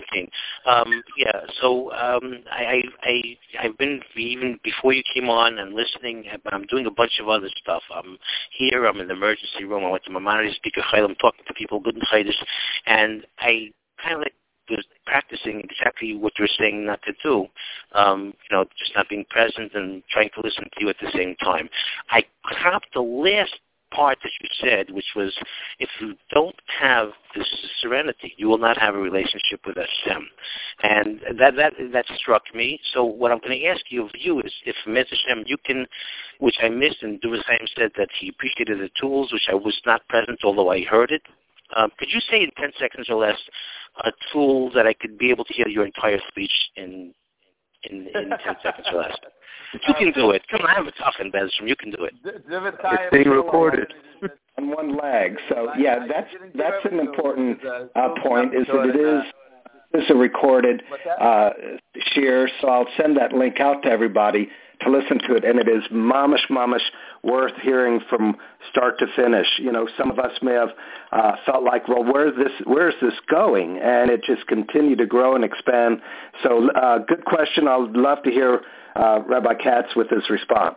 So I've been, even before you came on and listening, but I'm doing a bunch of other stuff. I'm here, I'm in the emergency room, I went to Maimonides Speaker Chayil, I'm talking to people, good and Chaydish, and I kind of was practicing exactly what you're saying not to do, just not being present and trying to listen to you at the same time. I caught the last part that you said, which was, if you don't have this serenity, you will not have a relationship with Hashem. And that struck me. So what I'm going to ask you of you is, if Mitzvah Hashem, you can, which I missed, and Duvis Chaim said that he appreciated the tools, which I was not present, although I heard it. Could you say in 10 seconds or less a tool that I could be able to hear your entire speech in 10 seconds or less? You can do it. Come on, I have a tough in Bezram. You can do it.
It's being recorded.
On one leg. So, yeah, that's an important point, is that it is a recorded share. So I'll send that link out to everybody to listen to it, and it is mamish worth hearing from start to finish. Some of us may have felt like, well, where's this going? And it just continued to grow and expand. So good question. I'd love to hear Rabbi Katz with his response.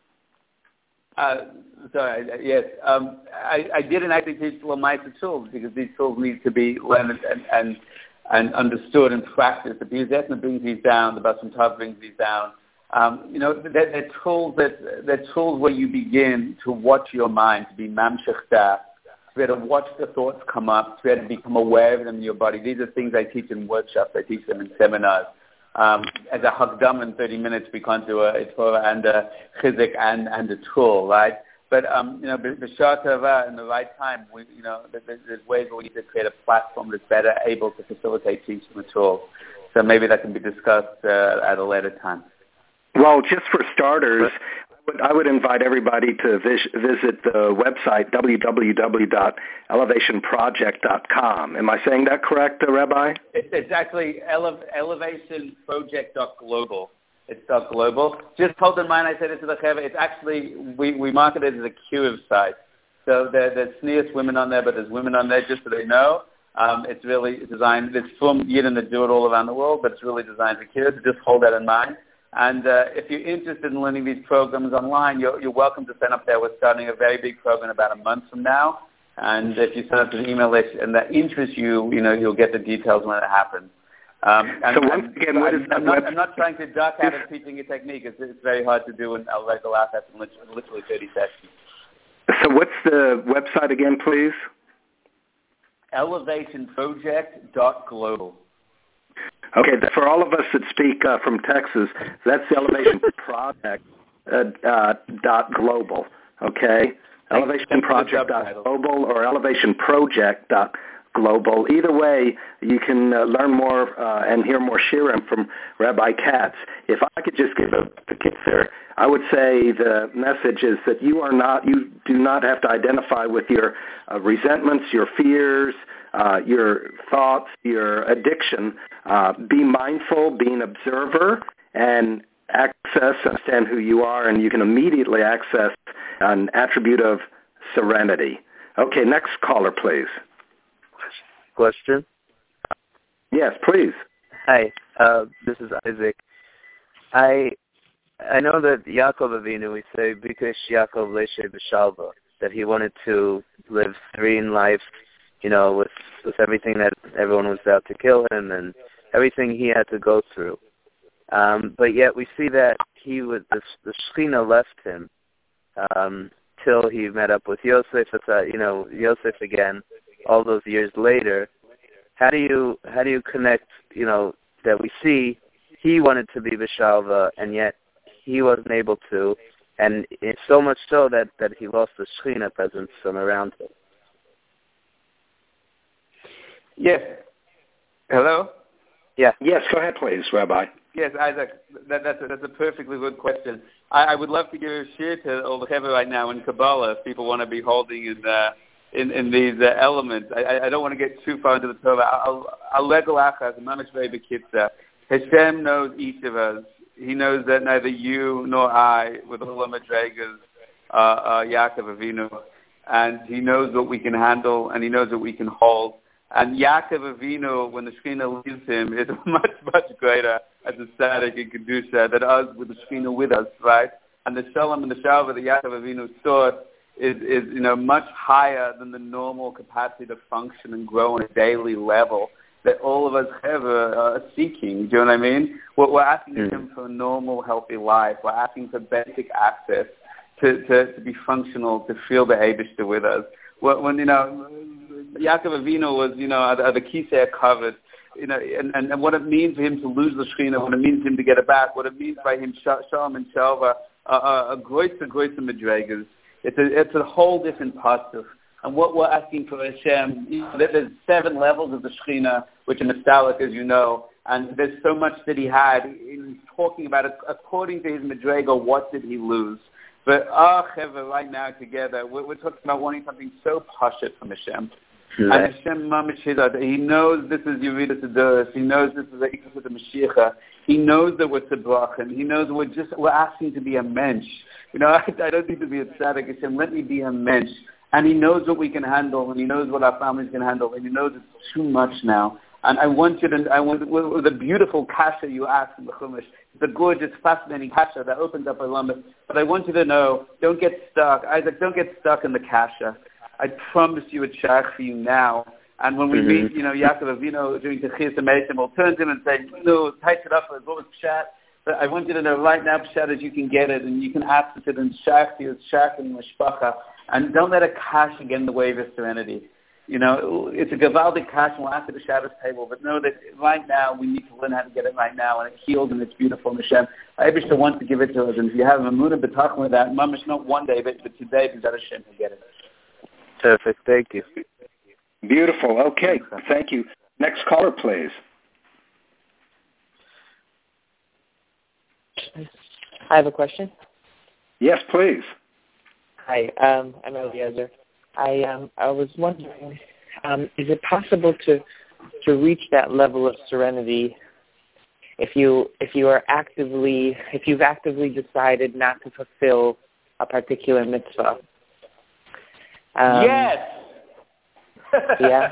Yes. I didn't actually teach Lamaisa tools because these tools need to be learned and understood and practiced. The Bezesna brings these down. The Basam Tav brings these down. They're tools where you begin to watch your mind, to be mamshech da, to be able to watch the thoughts come up, to be able to become aware of them in your body. These are things I teach in workshops. I teach them in seminars. As a hakdam in 30 minutes, we can't do a Torah and a chizik and a tool, right? But b'shar tova, in the right time, there's ways where we need to create a platform that's better able to facilitate teaching the tool. So maybe that can be discussed at a later time.
Well, just for starters, I would invite everybody to visit the website, www.elevationproject.com. Am I saying that correct, Rabbi?
It's actually elevationproject.global. It's .global. Just hold in mind, I said it to the Cheva, it's actually, we market it as a Q site. So there's SNEAS women on there, but there's women on there just so they know. It's really designed, it's from Yidden that do it all around the world, but it's really designed for kids. So just hold that in mind. And if you're interested in learning these programs online, you're welcome to sign up there. We're starting a very big program about a month from now. And if you sign up to the email list and that interests you, you'll get the details when it happens.
So once again, what is that website?
I'm not trying to duck out of teaching a technique. It's very hard to do in a regular laugh in literally 30 seconds.
So what's the website again, please?
elevationproject.global.
Okay, for all of us that speak from Texas, that's the Elevation Project .global. Okay, elevationproject.global or elevationproject.global. Either way, you can learn more and hear more shirim from Rabbi Katz. If I could just give a kitzur, I would say the message is that you do not have to identify with your resentments, your fears, your thoughts, your addiction. Be mindful, be an observer, and understand who you are, and you can immediately access an attribute of serenity. Okay, next caller, please.
Question?
Yes, please.
Hi, this is Isaac. I I know that Yaakov Avinu, we say, Bikesh Yaakov Leshe B'Shalva, that he wanted to live serene life, with everything that everyone was out to kill him and everything he had to go through. But yet we see that the Shekhinah left him till he met up with Yosef. Yosef again, all those years later. How do you connect? That we see he wanted to be B'Shalva and yet he wasn't able to, and it's so much so that he lost the Shekhinah presence from around him.
Yes. Hello?
Yeah.
Yes, go ahead, please, Rabbi.
Yes, Isaac, that's a perfectly good question. I would love to give a share to all the Chevra right now in Kabbalah if people want to be holding in these elements. I don't want to get too far into the Torah. I'll let go achas, mamish very bekitza. Hashem knows each of us. He knows that neither you nor I, with all the madregas, Yaakov Avinu, and he knows what we can handle and he knows what we can hold. And Yaakov Avinu, when the Shekhinah leaves him, is much, much greater as a tzaddik in Kedusha than us with the Shekhinah with us, right? And the Shalom and the Shalva that Yaakov Avinu sought is much higher than the normal capacity to function and grow on a daily level that all of us are seeking. Do you know what I mean? We're asking him for a normal, healthy life. We're asking for basic access to be functional, to feel the Eibishter with us. When Yaakov Avinu was, the kisei covered, and what it means for him to lose the Shekhinah, what it means for him to get it back, what it means by him Shalom and Shalva, a groitza madregas. It's a whole different pasuk. And what we're asking for Hashem, there's 7 levels of the Shekhinah, which are nostalgic, as you know, and there's so much that he had. He's talking about it according to his madrega, what did he lose? But Chevra, right now together, we're talking about wanting something so pashat from Hashem. Right. And Hashem mamish he knows this is Yerida Seduris. He knows this is the Ikkas of the Mashiach. He knows that we're Tzedbrachim. He knows we're asking to be a mensch. I don't need to be a tzaddik. Hashem, let me be a mensch. And he knows what we can handle, and he knows what our families can handle, and he knows it's too much now. And I want the beautiful kasha you asked in the Chumash. It's a gorgeous, fascinating kasha that opens up a limit. But I want you to know, don't get stuck. Isaac, don't get stuck in the kasha. I promise you it's shaykh for you now. And when we meet, Yaakov Avinu during Techiyas HaMesim, we'll turn to him and say, tighten it up, what was pshat? But I want you to know right now, pshat, as you can get it, and you can access it in shaykh to you, it's shaykh in mashpacha. And don't let it cash again the wave of serenity. It's a gavaldic cash and we'll ask at the Shabbos table, but know that right now we need to learn how to get it right now, and it heals and it's beautiful. And Hashem, Eibishter wants to give it to us, and if you have a Emunah b'tachon with that, mamash, not one day, but today, because Hashem can get it.
Perfect. Thank you.
Beautiful. Okay. Thank you. Next caller, please.
I have a question.
Yes, please.
Hi, I'm Eliezer. I was wondering, is it possible to reach that level of serenity if you've actively decided not to fulfill a particular mitzvah?
Yes.
Yeah.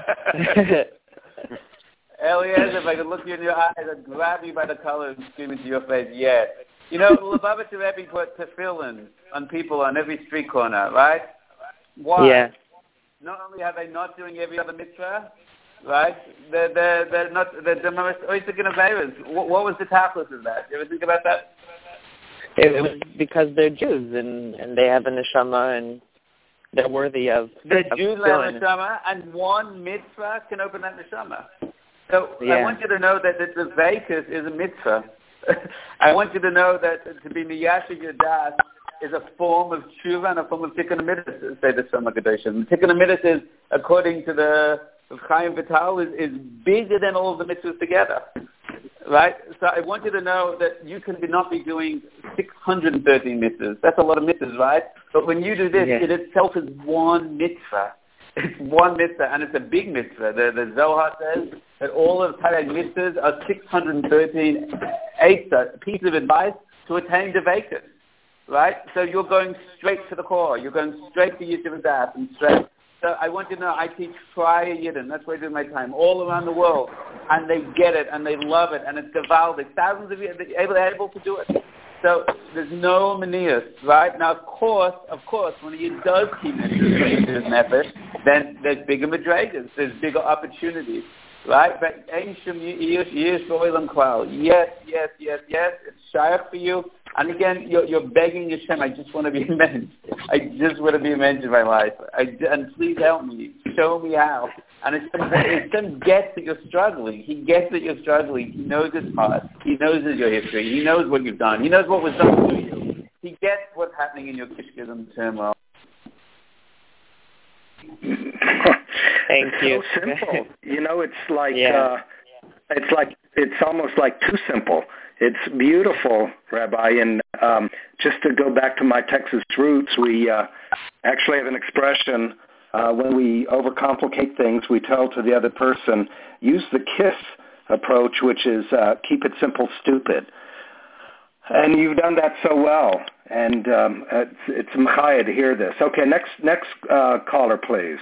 Eliezer, if I could look you in your eyes, I'd grab you by the collar and scream into your face, yes. Lubavitcher Rebbe put tefillin on people on every street corner, right? Why?
Yeah.
Not only are they not doing every other mitzvah, right? They're not. They're what was the tachlis of that? You ever think about that?
It was because they're Jews and they have a neshama and they're worthy of.
They're Jews and have a neshama, and one mitzvah can open that neshama. So
yeah.
I want you to know that the veikus is a mitzvah. I want you to know that to be miyashiv your das is a form of tshuva and a form of tikkun hamidus, say the Soma Kedosha. Tikkun hamidus is, according to the Chaim Vital, is bigger than all of the mitzvahs together. Right? So I want you to know that you can not be doing 613 mitzvahs. That's a lot of mitzvahs, right? But when you do this, it itself is one mitzvah. It's one mitzvah, and it's a big mitzvah. The Zohar says that all of Tarek mitzvahs are 613 pieces of advice to attain deveikus. Right? So you're going straight to the core. You're going straight to Yishuv Das and straight. So I want you to know I teach Friar Yidden. That's where I do my time. All around the world. And they get it and they love it. And it's Gavaldic. Thousands of you are able to do it. So there's no manias, right? Now, of course, when he does keep his method, then there's bigger madrigas, there's bigger opportunities, right? But yes, it's shaykh for you. And again, you're begging Hashem, I just want to be amends. I just want to be amends in my life. And please help me. Show me how. And Hashem gets that you're struggling. He gets that you're struggling. He knows it's hard. He knows your history. He knows what you've done. He knows what was done to you. He gets what's happening in your kishkes and turmoil.
Thank you.
So simple. It's almost like too simple. It's beautiful, Rabbi, and just to go back to my Texas roots, we actually have an expression when we overcomplicate things, we tell to the other person, use the KISS approach, which is keep it simple, stupid. And you've done that so well, and it's machaya to hear this. Okay, next caller, please.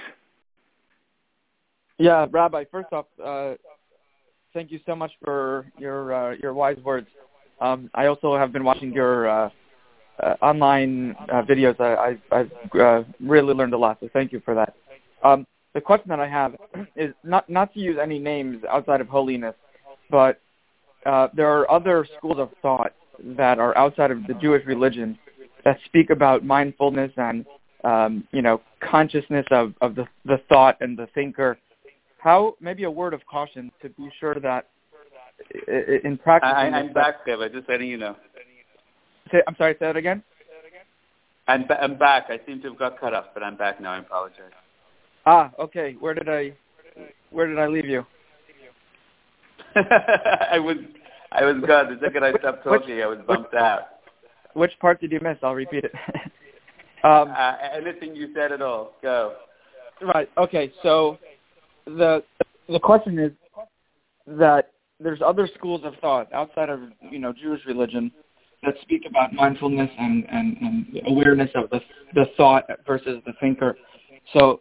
Yeah, Rabbi, first off, thank you so much for your wise words. I also have been watching your online videos. I've really learned a lot, so thank you for that. The question that I have is not to use any names outside of holiness, but there are other schools of thought that are outside of the Jewish religion that speak about mindfulness and consciousness of the thought and the thinker. How, maybe a word of caution to be sure that in practice...
I'm back, Kevin, just letting you know.
I'm sorry, say that again?
I'm back. I seem to have got cut off, but I'm back now. I apologize.
Okay. Where did I leave you?
I was gone. The second I stopped talking, I was bumped out.
Which part did you miss? I'll repeat it.
Anything you said at all. Go.
Right. Okay. So the question is that there's other schools of thought outside of Jewish religion that speak about mindfulness and awareness of the thought versus the thinker. So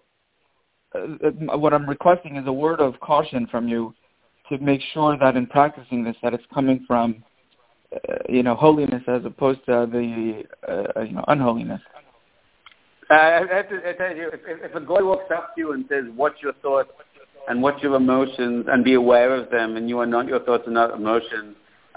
what I'm requesting is a word of caution from you to make sure that in practicing this, that it's coming from holiness as opposed to the unholiness.
I have to tell you, if a guy walks up to you and says, "What's your thoughts and what's your emotions?" and be aware of them, and you are not your thoughts and not emotions.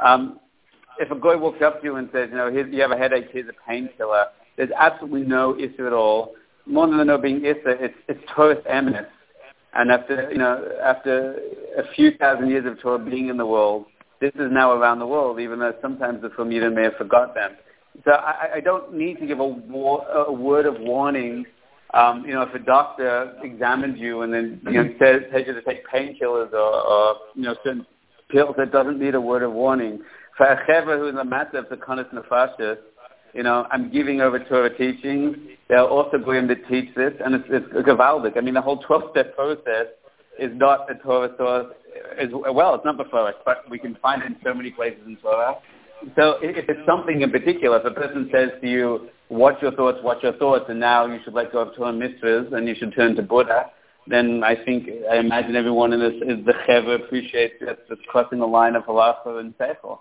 If a guy walks up to you and says, you have a headache, here's a painkiller, there's absolutely no issue at all. More than no being issa, it's Torah's eminence. And after a few thousand years of Torah being in the world, this is now around the world, even though sometimes the Talmidim may have forgot them. So I don't need to give a word of warning. If a doctor examines you and then tells you to take painkillers or certain pills, that doesn't need a word of warning. For a chever who is a matter of the Kanas Nefashis, I'm giving over Torah teachings. They're also going to teach this, and it's gavaldic. I mean, the whole 12-step process is not a Torah source. It's not before us, but we can find it in so many places in Torah. So if it's something in particular, if a person says to you, what's your thoughts, and now you should let go of Torah mitzvahs and you should turn to Buddha, then I imagine everyone in this is the chever appreciates that's crossing the line of halacha and seichel.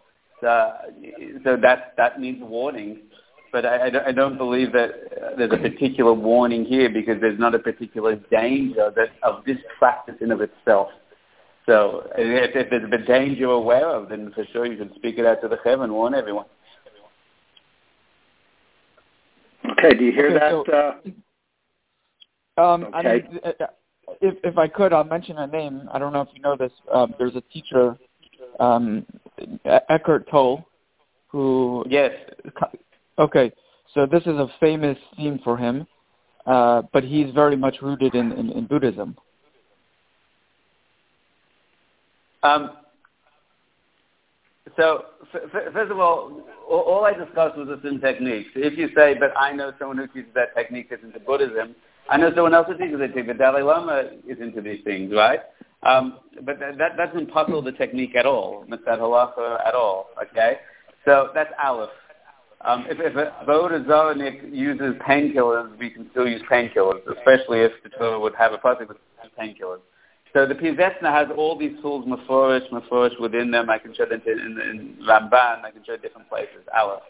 So that needs warning. But I don't believe that there's a particular warning here because there's not a particular danger of this practice in of itself. So if there's a danger you're aware of, then for sure you should speak it out to the chever and warn everyone.
Okay, do you hear that?
Okay. If I could, I'll mention a name. I don't know if you know this. There's a teacher, Eckhart Tolle, who...
Yes.
Okay, so this is a famous theme for him, but he's very much rooted in Buddhism.
So, first of all I discussed was the sin techniques. If you say, but I know someone who teaches that technique is into Buddhism, I know someone else who teaches that technique. The Dalai Lama is into these things, right? But that doesn't puzzle the technique at all, Mitzvah halacha at all, okay? So that's Aleph. If a Avodah Zarah uses painkillers, we can still use painkillers, especially if the Torah would have a pasuk with painkillers. So the Pizetzna has all these tools, maforish within them. I can show them in Ramban. I can show different places, Aleph.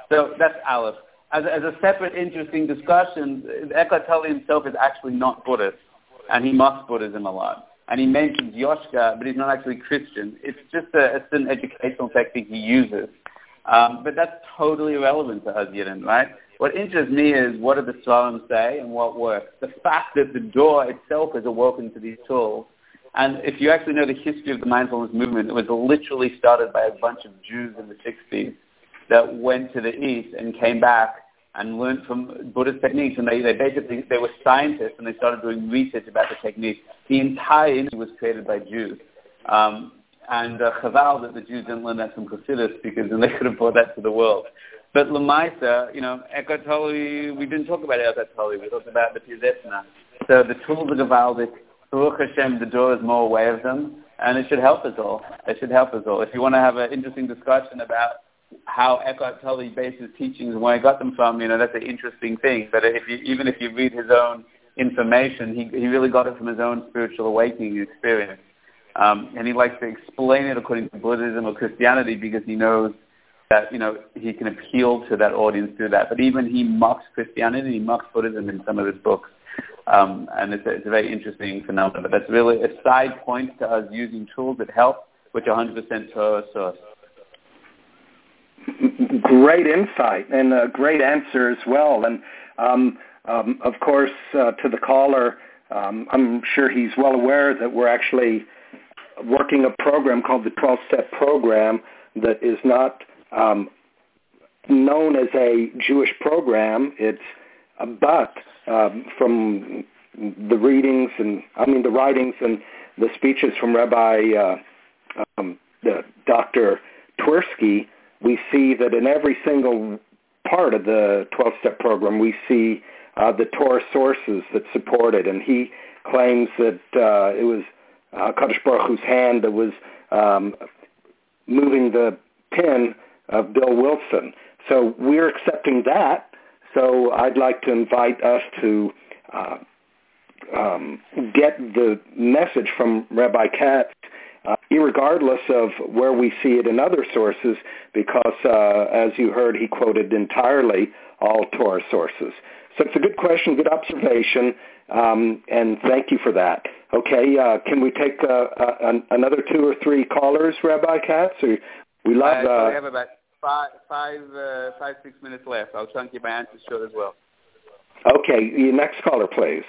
So that's Aleph. As a separate interesting discussion, Eckhart Tolle himself is actually not Buddhist, and he mocks Buddhism a lot. And he mentions Yoshka, but he's not actually Christian. It's just it's an educational technique he uses. But that's totally irrelevant to us, Yidden, right? What interests me is what do the Svarim say and what works. The fact that the door itself is awoken to these tools. And if you actually know the history of the mindfulness movement, it was literally started by a bunch of Jews in the 60s that went to the East and came back and learned from Buddhist techniques. And they were scientists and they started doing research about the techniques. The entire industry was created by Jews. And chaval that the Jews didn't learn that from Chassidus because then they could have brought that to the world. But Lamaisa, Eckhart Tolle, we didn't talk about Eckhart Tolle. We talked about the Piaseczna. So the tools are Gavaldik. Baruch Hashem, the door is more aware of them, and it should help us all. If you want to have an interesting discussion about how Eckhart Tolle based his teachings and where he got them from, that's an interesting thing. But even if you read his own information, he really got it from his own spiritual awakening experience. And he likes to explain it according to Buddhism or Christianity because he knows that, he can appeal to that audience through that. But even he mocks Christianity, he mocks Buddhism in some of his books. And it's a very interesting phenomenon. But that's really a side point to us using tools that help, which are 100% Torah source.
Great insight and a great answer as well. And, of course, to the caller, I'm sure he's well aware that we're actually working a program called the 12-Step Program that is not known as a Jewish program. It's but from the writings and the speeches from Rabbi Dr. Twersky, we see that in every single part of the 12-Step Program, we see the Torah sources that support it. And he claims that it was Kadosh Baruch Hu's hand that was moving the pen of Bill Wilson. So we're accepting that. So I'd like to invite us to get the message from Rabbi Katz, irregardless of where we see it in other sources, because as you heard, he quoted entirely all Torah sources. So it's a good question, good observation, and thank you for that. Okay, can we take another 2 or 3 callers, Rabbi Katz? We love.
We have about 6 minutes left. I'll try and keep my answers short as well.
Okay, your next caller, please.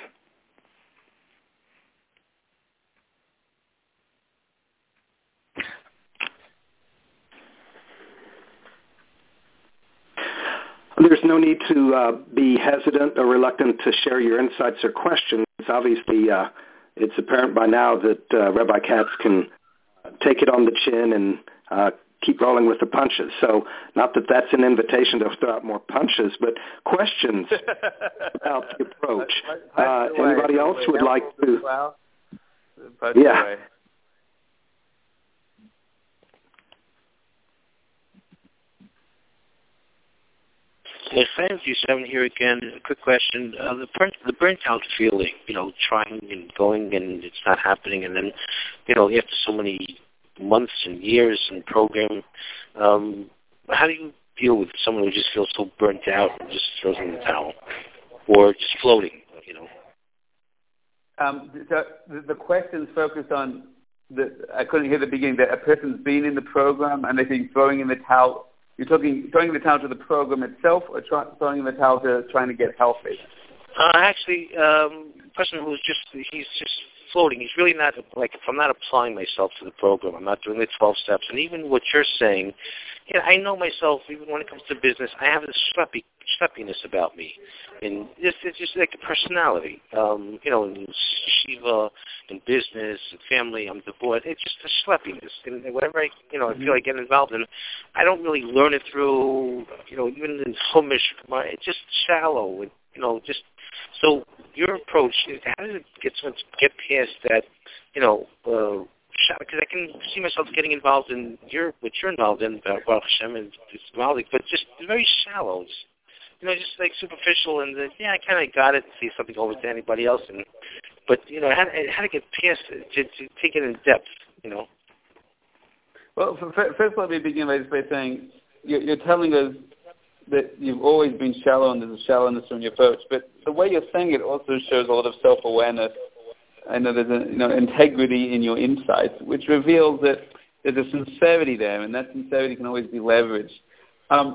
There's no need to be hesitant or reluctant to share your insights or questions. Obviously, it's apparent by now that Rabbi Katz can take it on the chin and keep rolling with the punches. So not that that's an invitation to throw out more punches, but questions about the approach. Anybody else would like to? Yeah.
Hey, Fans U7 here again. A quick question. The burnt out feeling, trying and going and it's not happening, and then, after so many months and years in program, how do you deal with someone who just feels so burnt out and just throws in the towel, or just floating,
So the question's focused on I couldn't hear the beginning, that a person's been in the program and they think throwing in the towel. You're talking throwing the towel to the program itself, or throwing in the towel to trying to get healthy?
Actually, person who's he's just floating. He's really not, if I'm not applying myself to the program, I'm not doing the 12 steps. And even what you're saying, I know myself, even when it comes to business, I have this schleppiness about me. And it's just like a personality. In yeshiva, in business, in family, I'm divorced. It's just a schleppiness. And whatever I feel I get involved in, I don't really learn it through, even in Chumash, it's just shallow. And, so your approach, how does it get past that, because I can see myself getting involved in what you're involved in, Baruch Hashem, and it's Maldik, but just very shallow, just like superficial, and I kind of got it, see something over to anybody else, but how to get past it, to take it in depth, Well,
first let me begin by saying, you're telling us that you've always been shallow and there's a shallowness in your approach. But the way you're saying it also shows a lot of self-awareness. I know there's integrity in your insights, which reveals that there's a sincerity there, and that sincerity can always be leveraged. I'm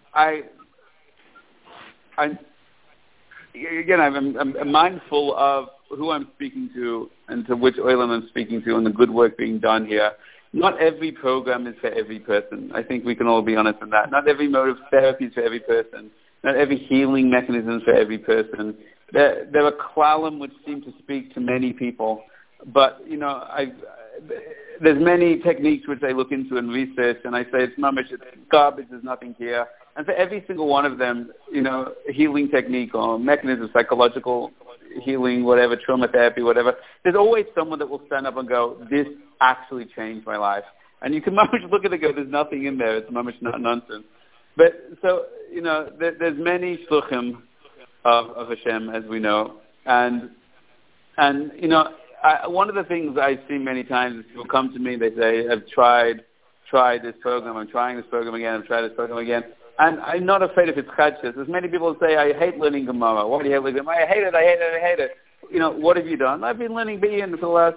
mindful of who I'm speaking to and to which oilam I'm speaking to and the good work being done here. Not every program is for every person. I think we can all be honest on that. Not every mode of therapy is for every person. Not every healing mechanism is for every person. There are klalim which seem to speak to many people, but there's many techniques which I look into and research, and I say it's garbage. There's nothing here. And for every single one of them, healing technique or mechanism, psychological healing, whatever, trauma therapy, whatever, there's always someone that will stand up and go, this actually changed my life. And you can mamish look at it and go, there's nothing in there. It's mamish not nonsense. But so, there's many shluchim of Hashem, as we know. And one of the things I see many times is people come to me, they say, I've tried this program, I'm trying this program again, I've tried this program again. And I'm not afraid if it's chadshus. As many people say, I hate learning Gemara. Why do you hate learning Gemara? I hate it. What have you done? I've been learning Be'in for the last,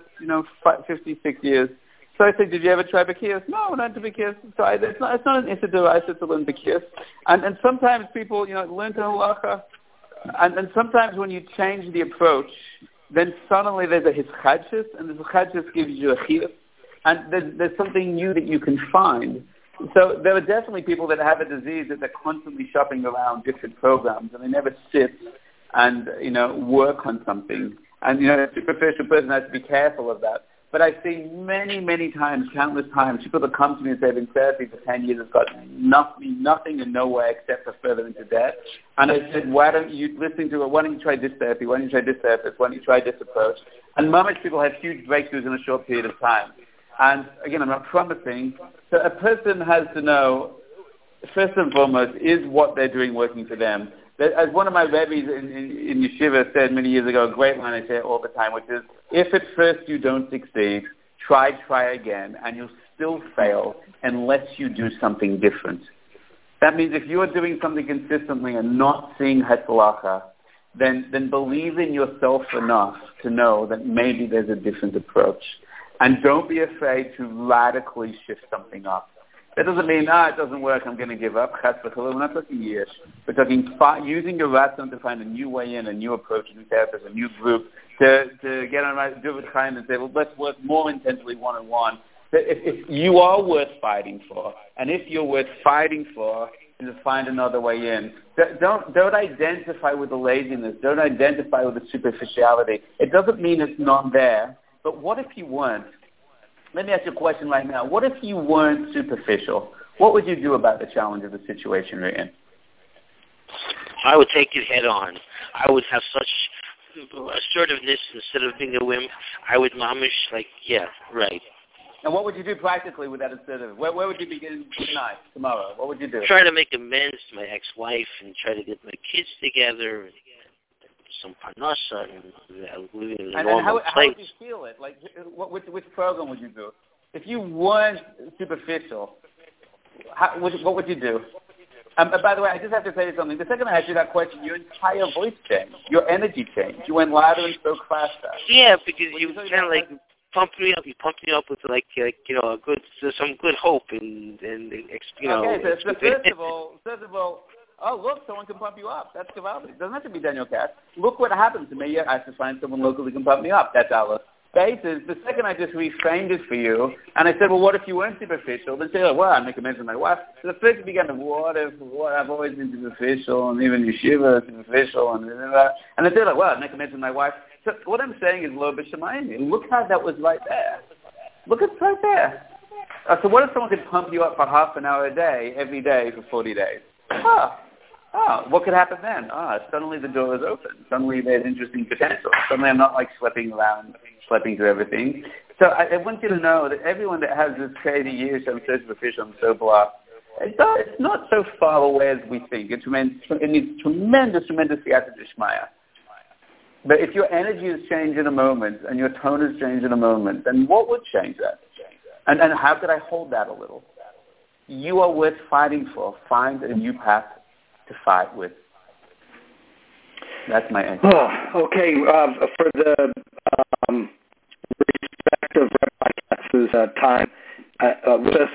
56 years. So I said, did you ever try Bekias? No, not to Bekias. So it's not an issue to learn Bekias. And sometimes people, learn to halacha. And sometimes when you change the approach, then suddenly there's a hischadshus, and the hischadshus gives you a chiyuv, and there's something new that you can find. So there are definitely people that have a disease that they're constantly shopping around different programs, and they never sit and work on something. And a superficial person has to be careful of that. But I've seen many, many times, countless times, people that come to me and say they've been therapy for 10 years, have got nothing and nowhere except for further into debt. And I said, why don't you try this therapy? Why don't you try this therapist? Why don't you try this approach? And most people have huge breakthroughs in a short period of time. And again, I'm not promising. So a person has to know, first and foremost, is what they're doing working for them. As one of my rabbis in yeshiva said many years ago, a great line I say all the time, which is, if at first you don't succeed, try again, and you'll still fail unless you do something different. That means if you are doing something consistently and not seeing hatzlacha, then believe in yourself enough to know that maybe there's a different approach. And don't be afraid to radically shift something up. That doesn't mean, it doesn't work, I'm going to give up. We're not talking years. We're talking using your ratzon to find a new way in, a new approach, a new therapist, a new group, to get on right, do it with Chaim and say, well, let's work more intensely one-on-one. If you are worth fighting for, and if you're worth fighting for, to find another way in. Don't identify with the laziness. Don't identify with the superficiality. It doesn't mean it's not there. But what if you weren't? Let me ask you a question right now. What if you weren't superficial? What would you do about the challenge of the situation you're in?
I would take it head on. I would have such assertiveness instead of being a wimp. I would mamish right.
And what would you do practically with that assertiveness? Where would you begin tonight, tomorrow? What would you do?
Try to make amends to my ex-wife and try to get my kids together and some parnasa and living in a normal place.
How would you feel it? Like, which program would you do? If you weren't superficial, what would you do? By the way, I just have to say something. The second I asked you that question, your entire voice changed. Your energy changed. You went louder and spoke faster.
Yeah, because you kind of like pumped me up. You pumped me up with some good hope and
Okay, so first of all, oh, look, someone can pump you up. That's gewaldic. It doesn't have to be Daniel Katz. Look what happened to me. I have to find someone locally who can pump me up. That's our basis. The second I just reframed it for you, and I said, well, what if you weren't superficial? Then say, well, I'd make a mention of my wife. So the first began of what I've always been superficial, and even yeshiva superficial, and I said, well, I'd make a mention of my wife. So what I'm saying is, lo b'shamayim. Look how that was right there. Look, it's right there. So what if someone could pump you up for half an hour a day, every day for 40 days? What could happen then? Suddenly the door is open. Suddenly there's interesting potential. Suddenly I'm not like schlepping through everything. So I want you to know that everyone that has this crazy years, I'm so superficial, I'm so blah, it's not so far away as we think. It needs tremendous siyata d'shmaya. But if your energy has changed in a moment and your tone has changed in a moment, then what would change that? And how could I hold that a little? You are worth fighting for. Find a new path fight with. That's my answer.
Oh, okay. For the respect of Rabbi Katz's time with us,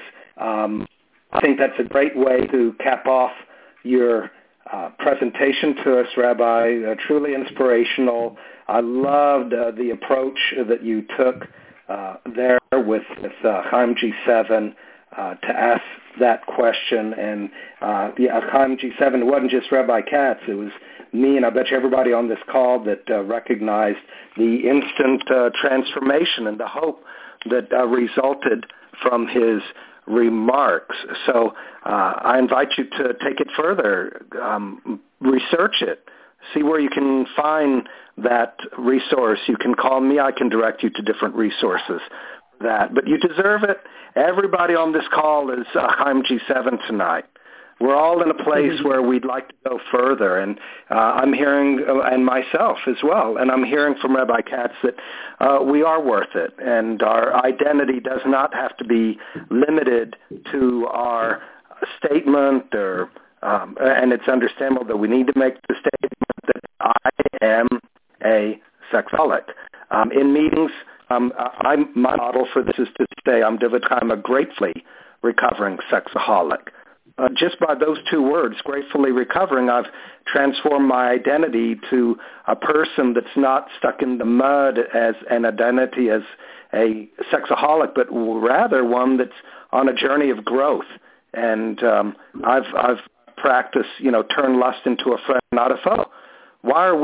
I think that's a great way to cap off your presentation to us, Rabbi. Truly inspirational. I loved the approach that you took there with Chaim G7 to ask that question. And Chaim G7 wasn't just Rabbi Katz. It was me, and I bet you everybody on this call that recognized the instant transformation and the hope that resulted from his remarks. So I invite you to take it further, research it, see where you can find that resource. You can call me. I can direct you to different resources for that. But you deserve it. Everybody on this call is Chaim G7 tonight. We're all in a place where we'd like to go further, and I'm hearing, and myself as well, and I'm hearing from Rabbi Katz that we are worth it, and our identity does not have to be limited to our statement, or and it's understandable that we need to make the statement that I am a sexaholic. In meetings, my model for this is to say I'm David Chaim, a gratefully recovering sexaholic. Just by those two words, gratefully recovering, I've transformed my identity to a person that's not stuck in the mud as an identity as a sexaholic, but rather one that's on a journey of growth. And I've practiced, turn lust into a friend, not a foe. Why are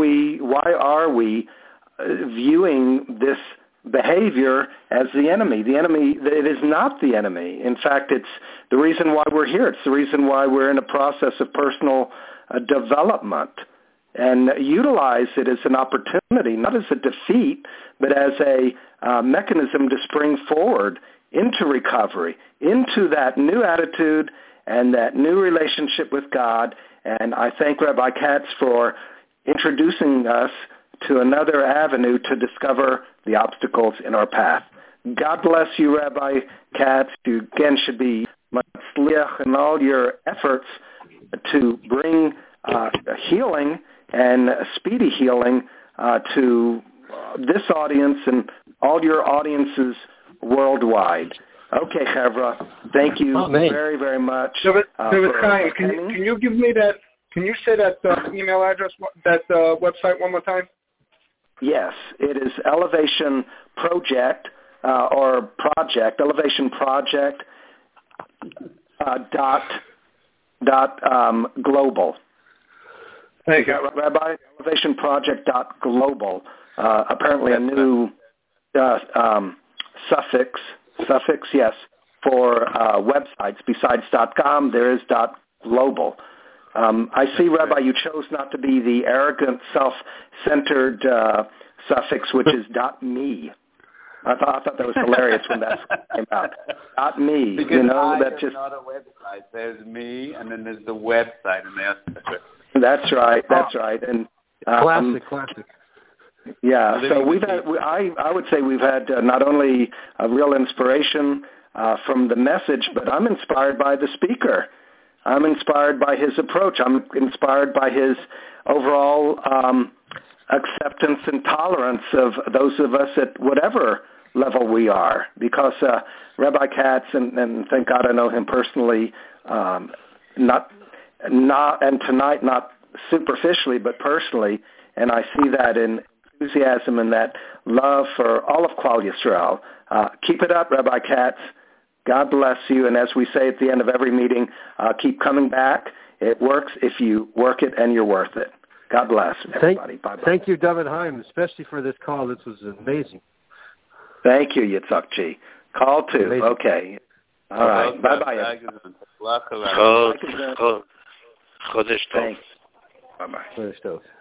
we viewing this behavior as the enemy? The enemy, it is not the enemy. In fact, it's the reason why we're here. It's the reason why we're in a process of personal development, and utilize it as an opportunity, not as a defeat, but as a mechanism to spring forward into recovery, into that new attitude and that new relationship with God. And I thank Rabbi Katz for introducing us to another avenue to discover the obstacles in our path. God bless you, Rabbi Katz. You again should be matzliach in all your efforts to bring healing and speedy healing to this audience and all your audiences worldwide. Okay, Chevra, thank you very, very much.
David Chaim, can you give me that? Can you say that email address, that website one more time?
Yes, it is Elevation Project or Project, Elevation Project global.
Thank you,
Rabbi. Elevation Project .global. Apparently a new suffix, yes, for websites. Besides .com, there is .global. I see, Rabbi, you chose not to be the arrogant, self-centered suffix, which is .me. I thought that was hilarious when that came out. .me,
because
that just
not a website. There's me, and then there's the website, and there's.
That's right. And
classic.
Yeah, so we've had. I would say we've had not only a real inspiration from the message, but I'm inspired by the speaker. I'm inspired by his approach. I'm inspired by his overall acceptance and tolerance of those of us at whatever level we are. Because Rabbi Katz, and thank God I know him personally, not and tonight not superficially but personally, and I see that in enthusiasm and that love for all of Klal Yisrael. Keep it up, Rabbi Katz. God bless you, and as we say at the end of every meeting, keep coming back. It works if you work it, and you're worth it. God bless everybody. Bye-bye.
Thank you, David Chaim, especially for this call. This was amazing.
Thank you, Yitzhak G. Call 2.
Amazing.
Okay. All right. Bye-bye.
Chodesh Tov.
Thanks. Bye-bye.
Chodesh Tov.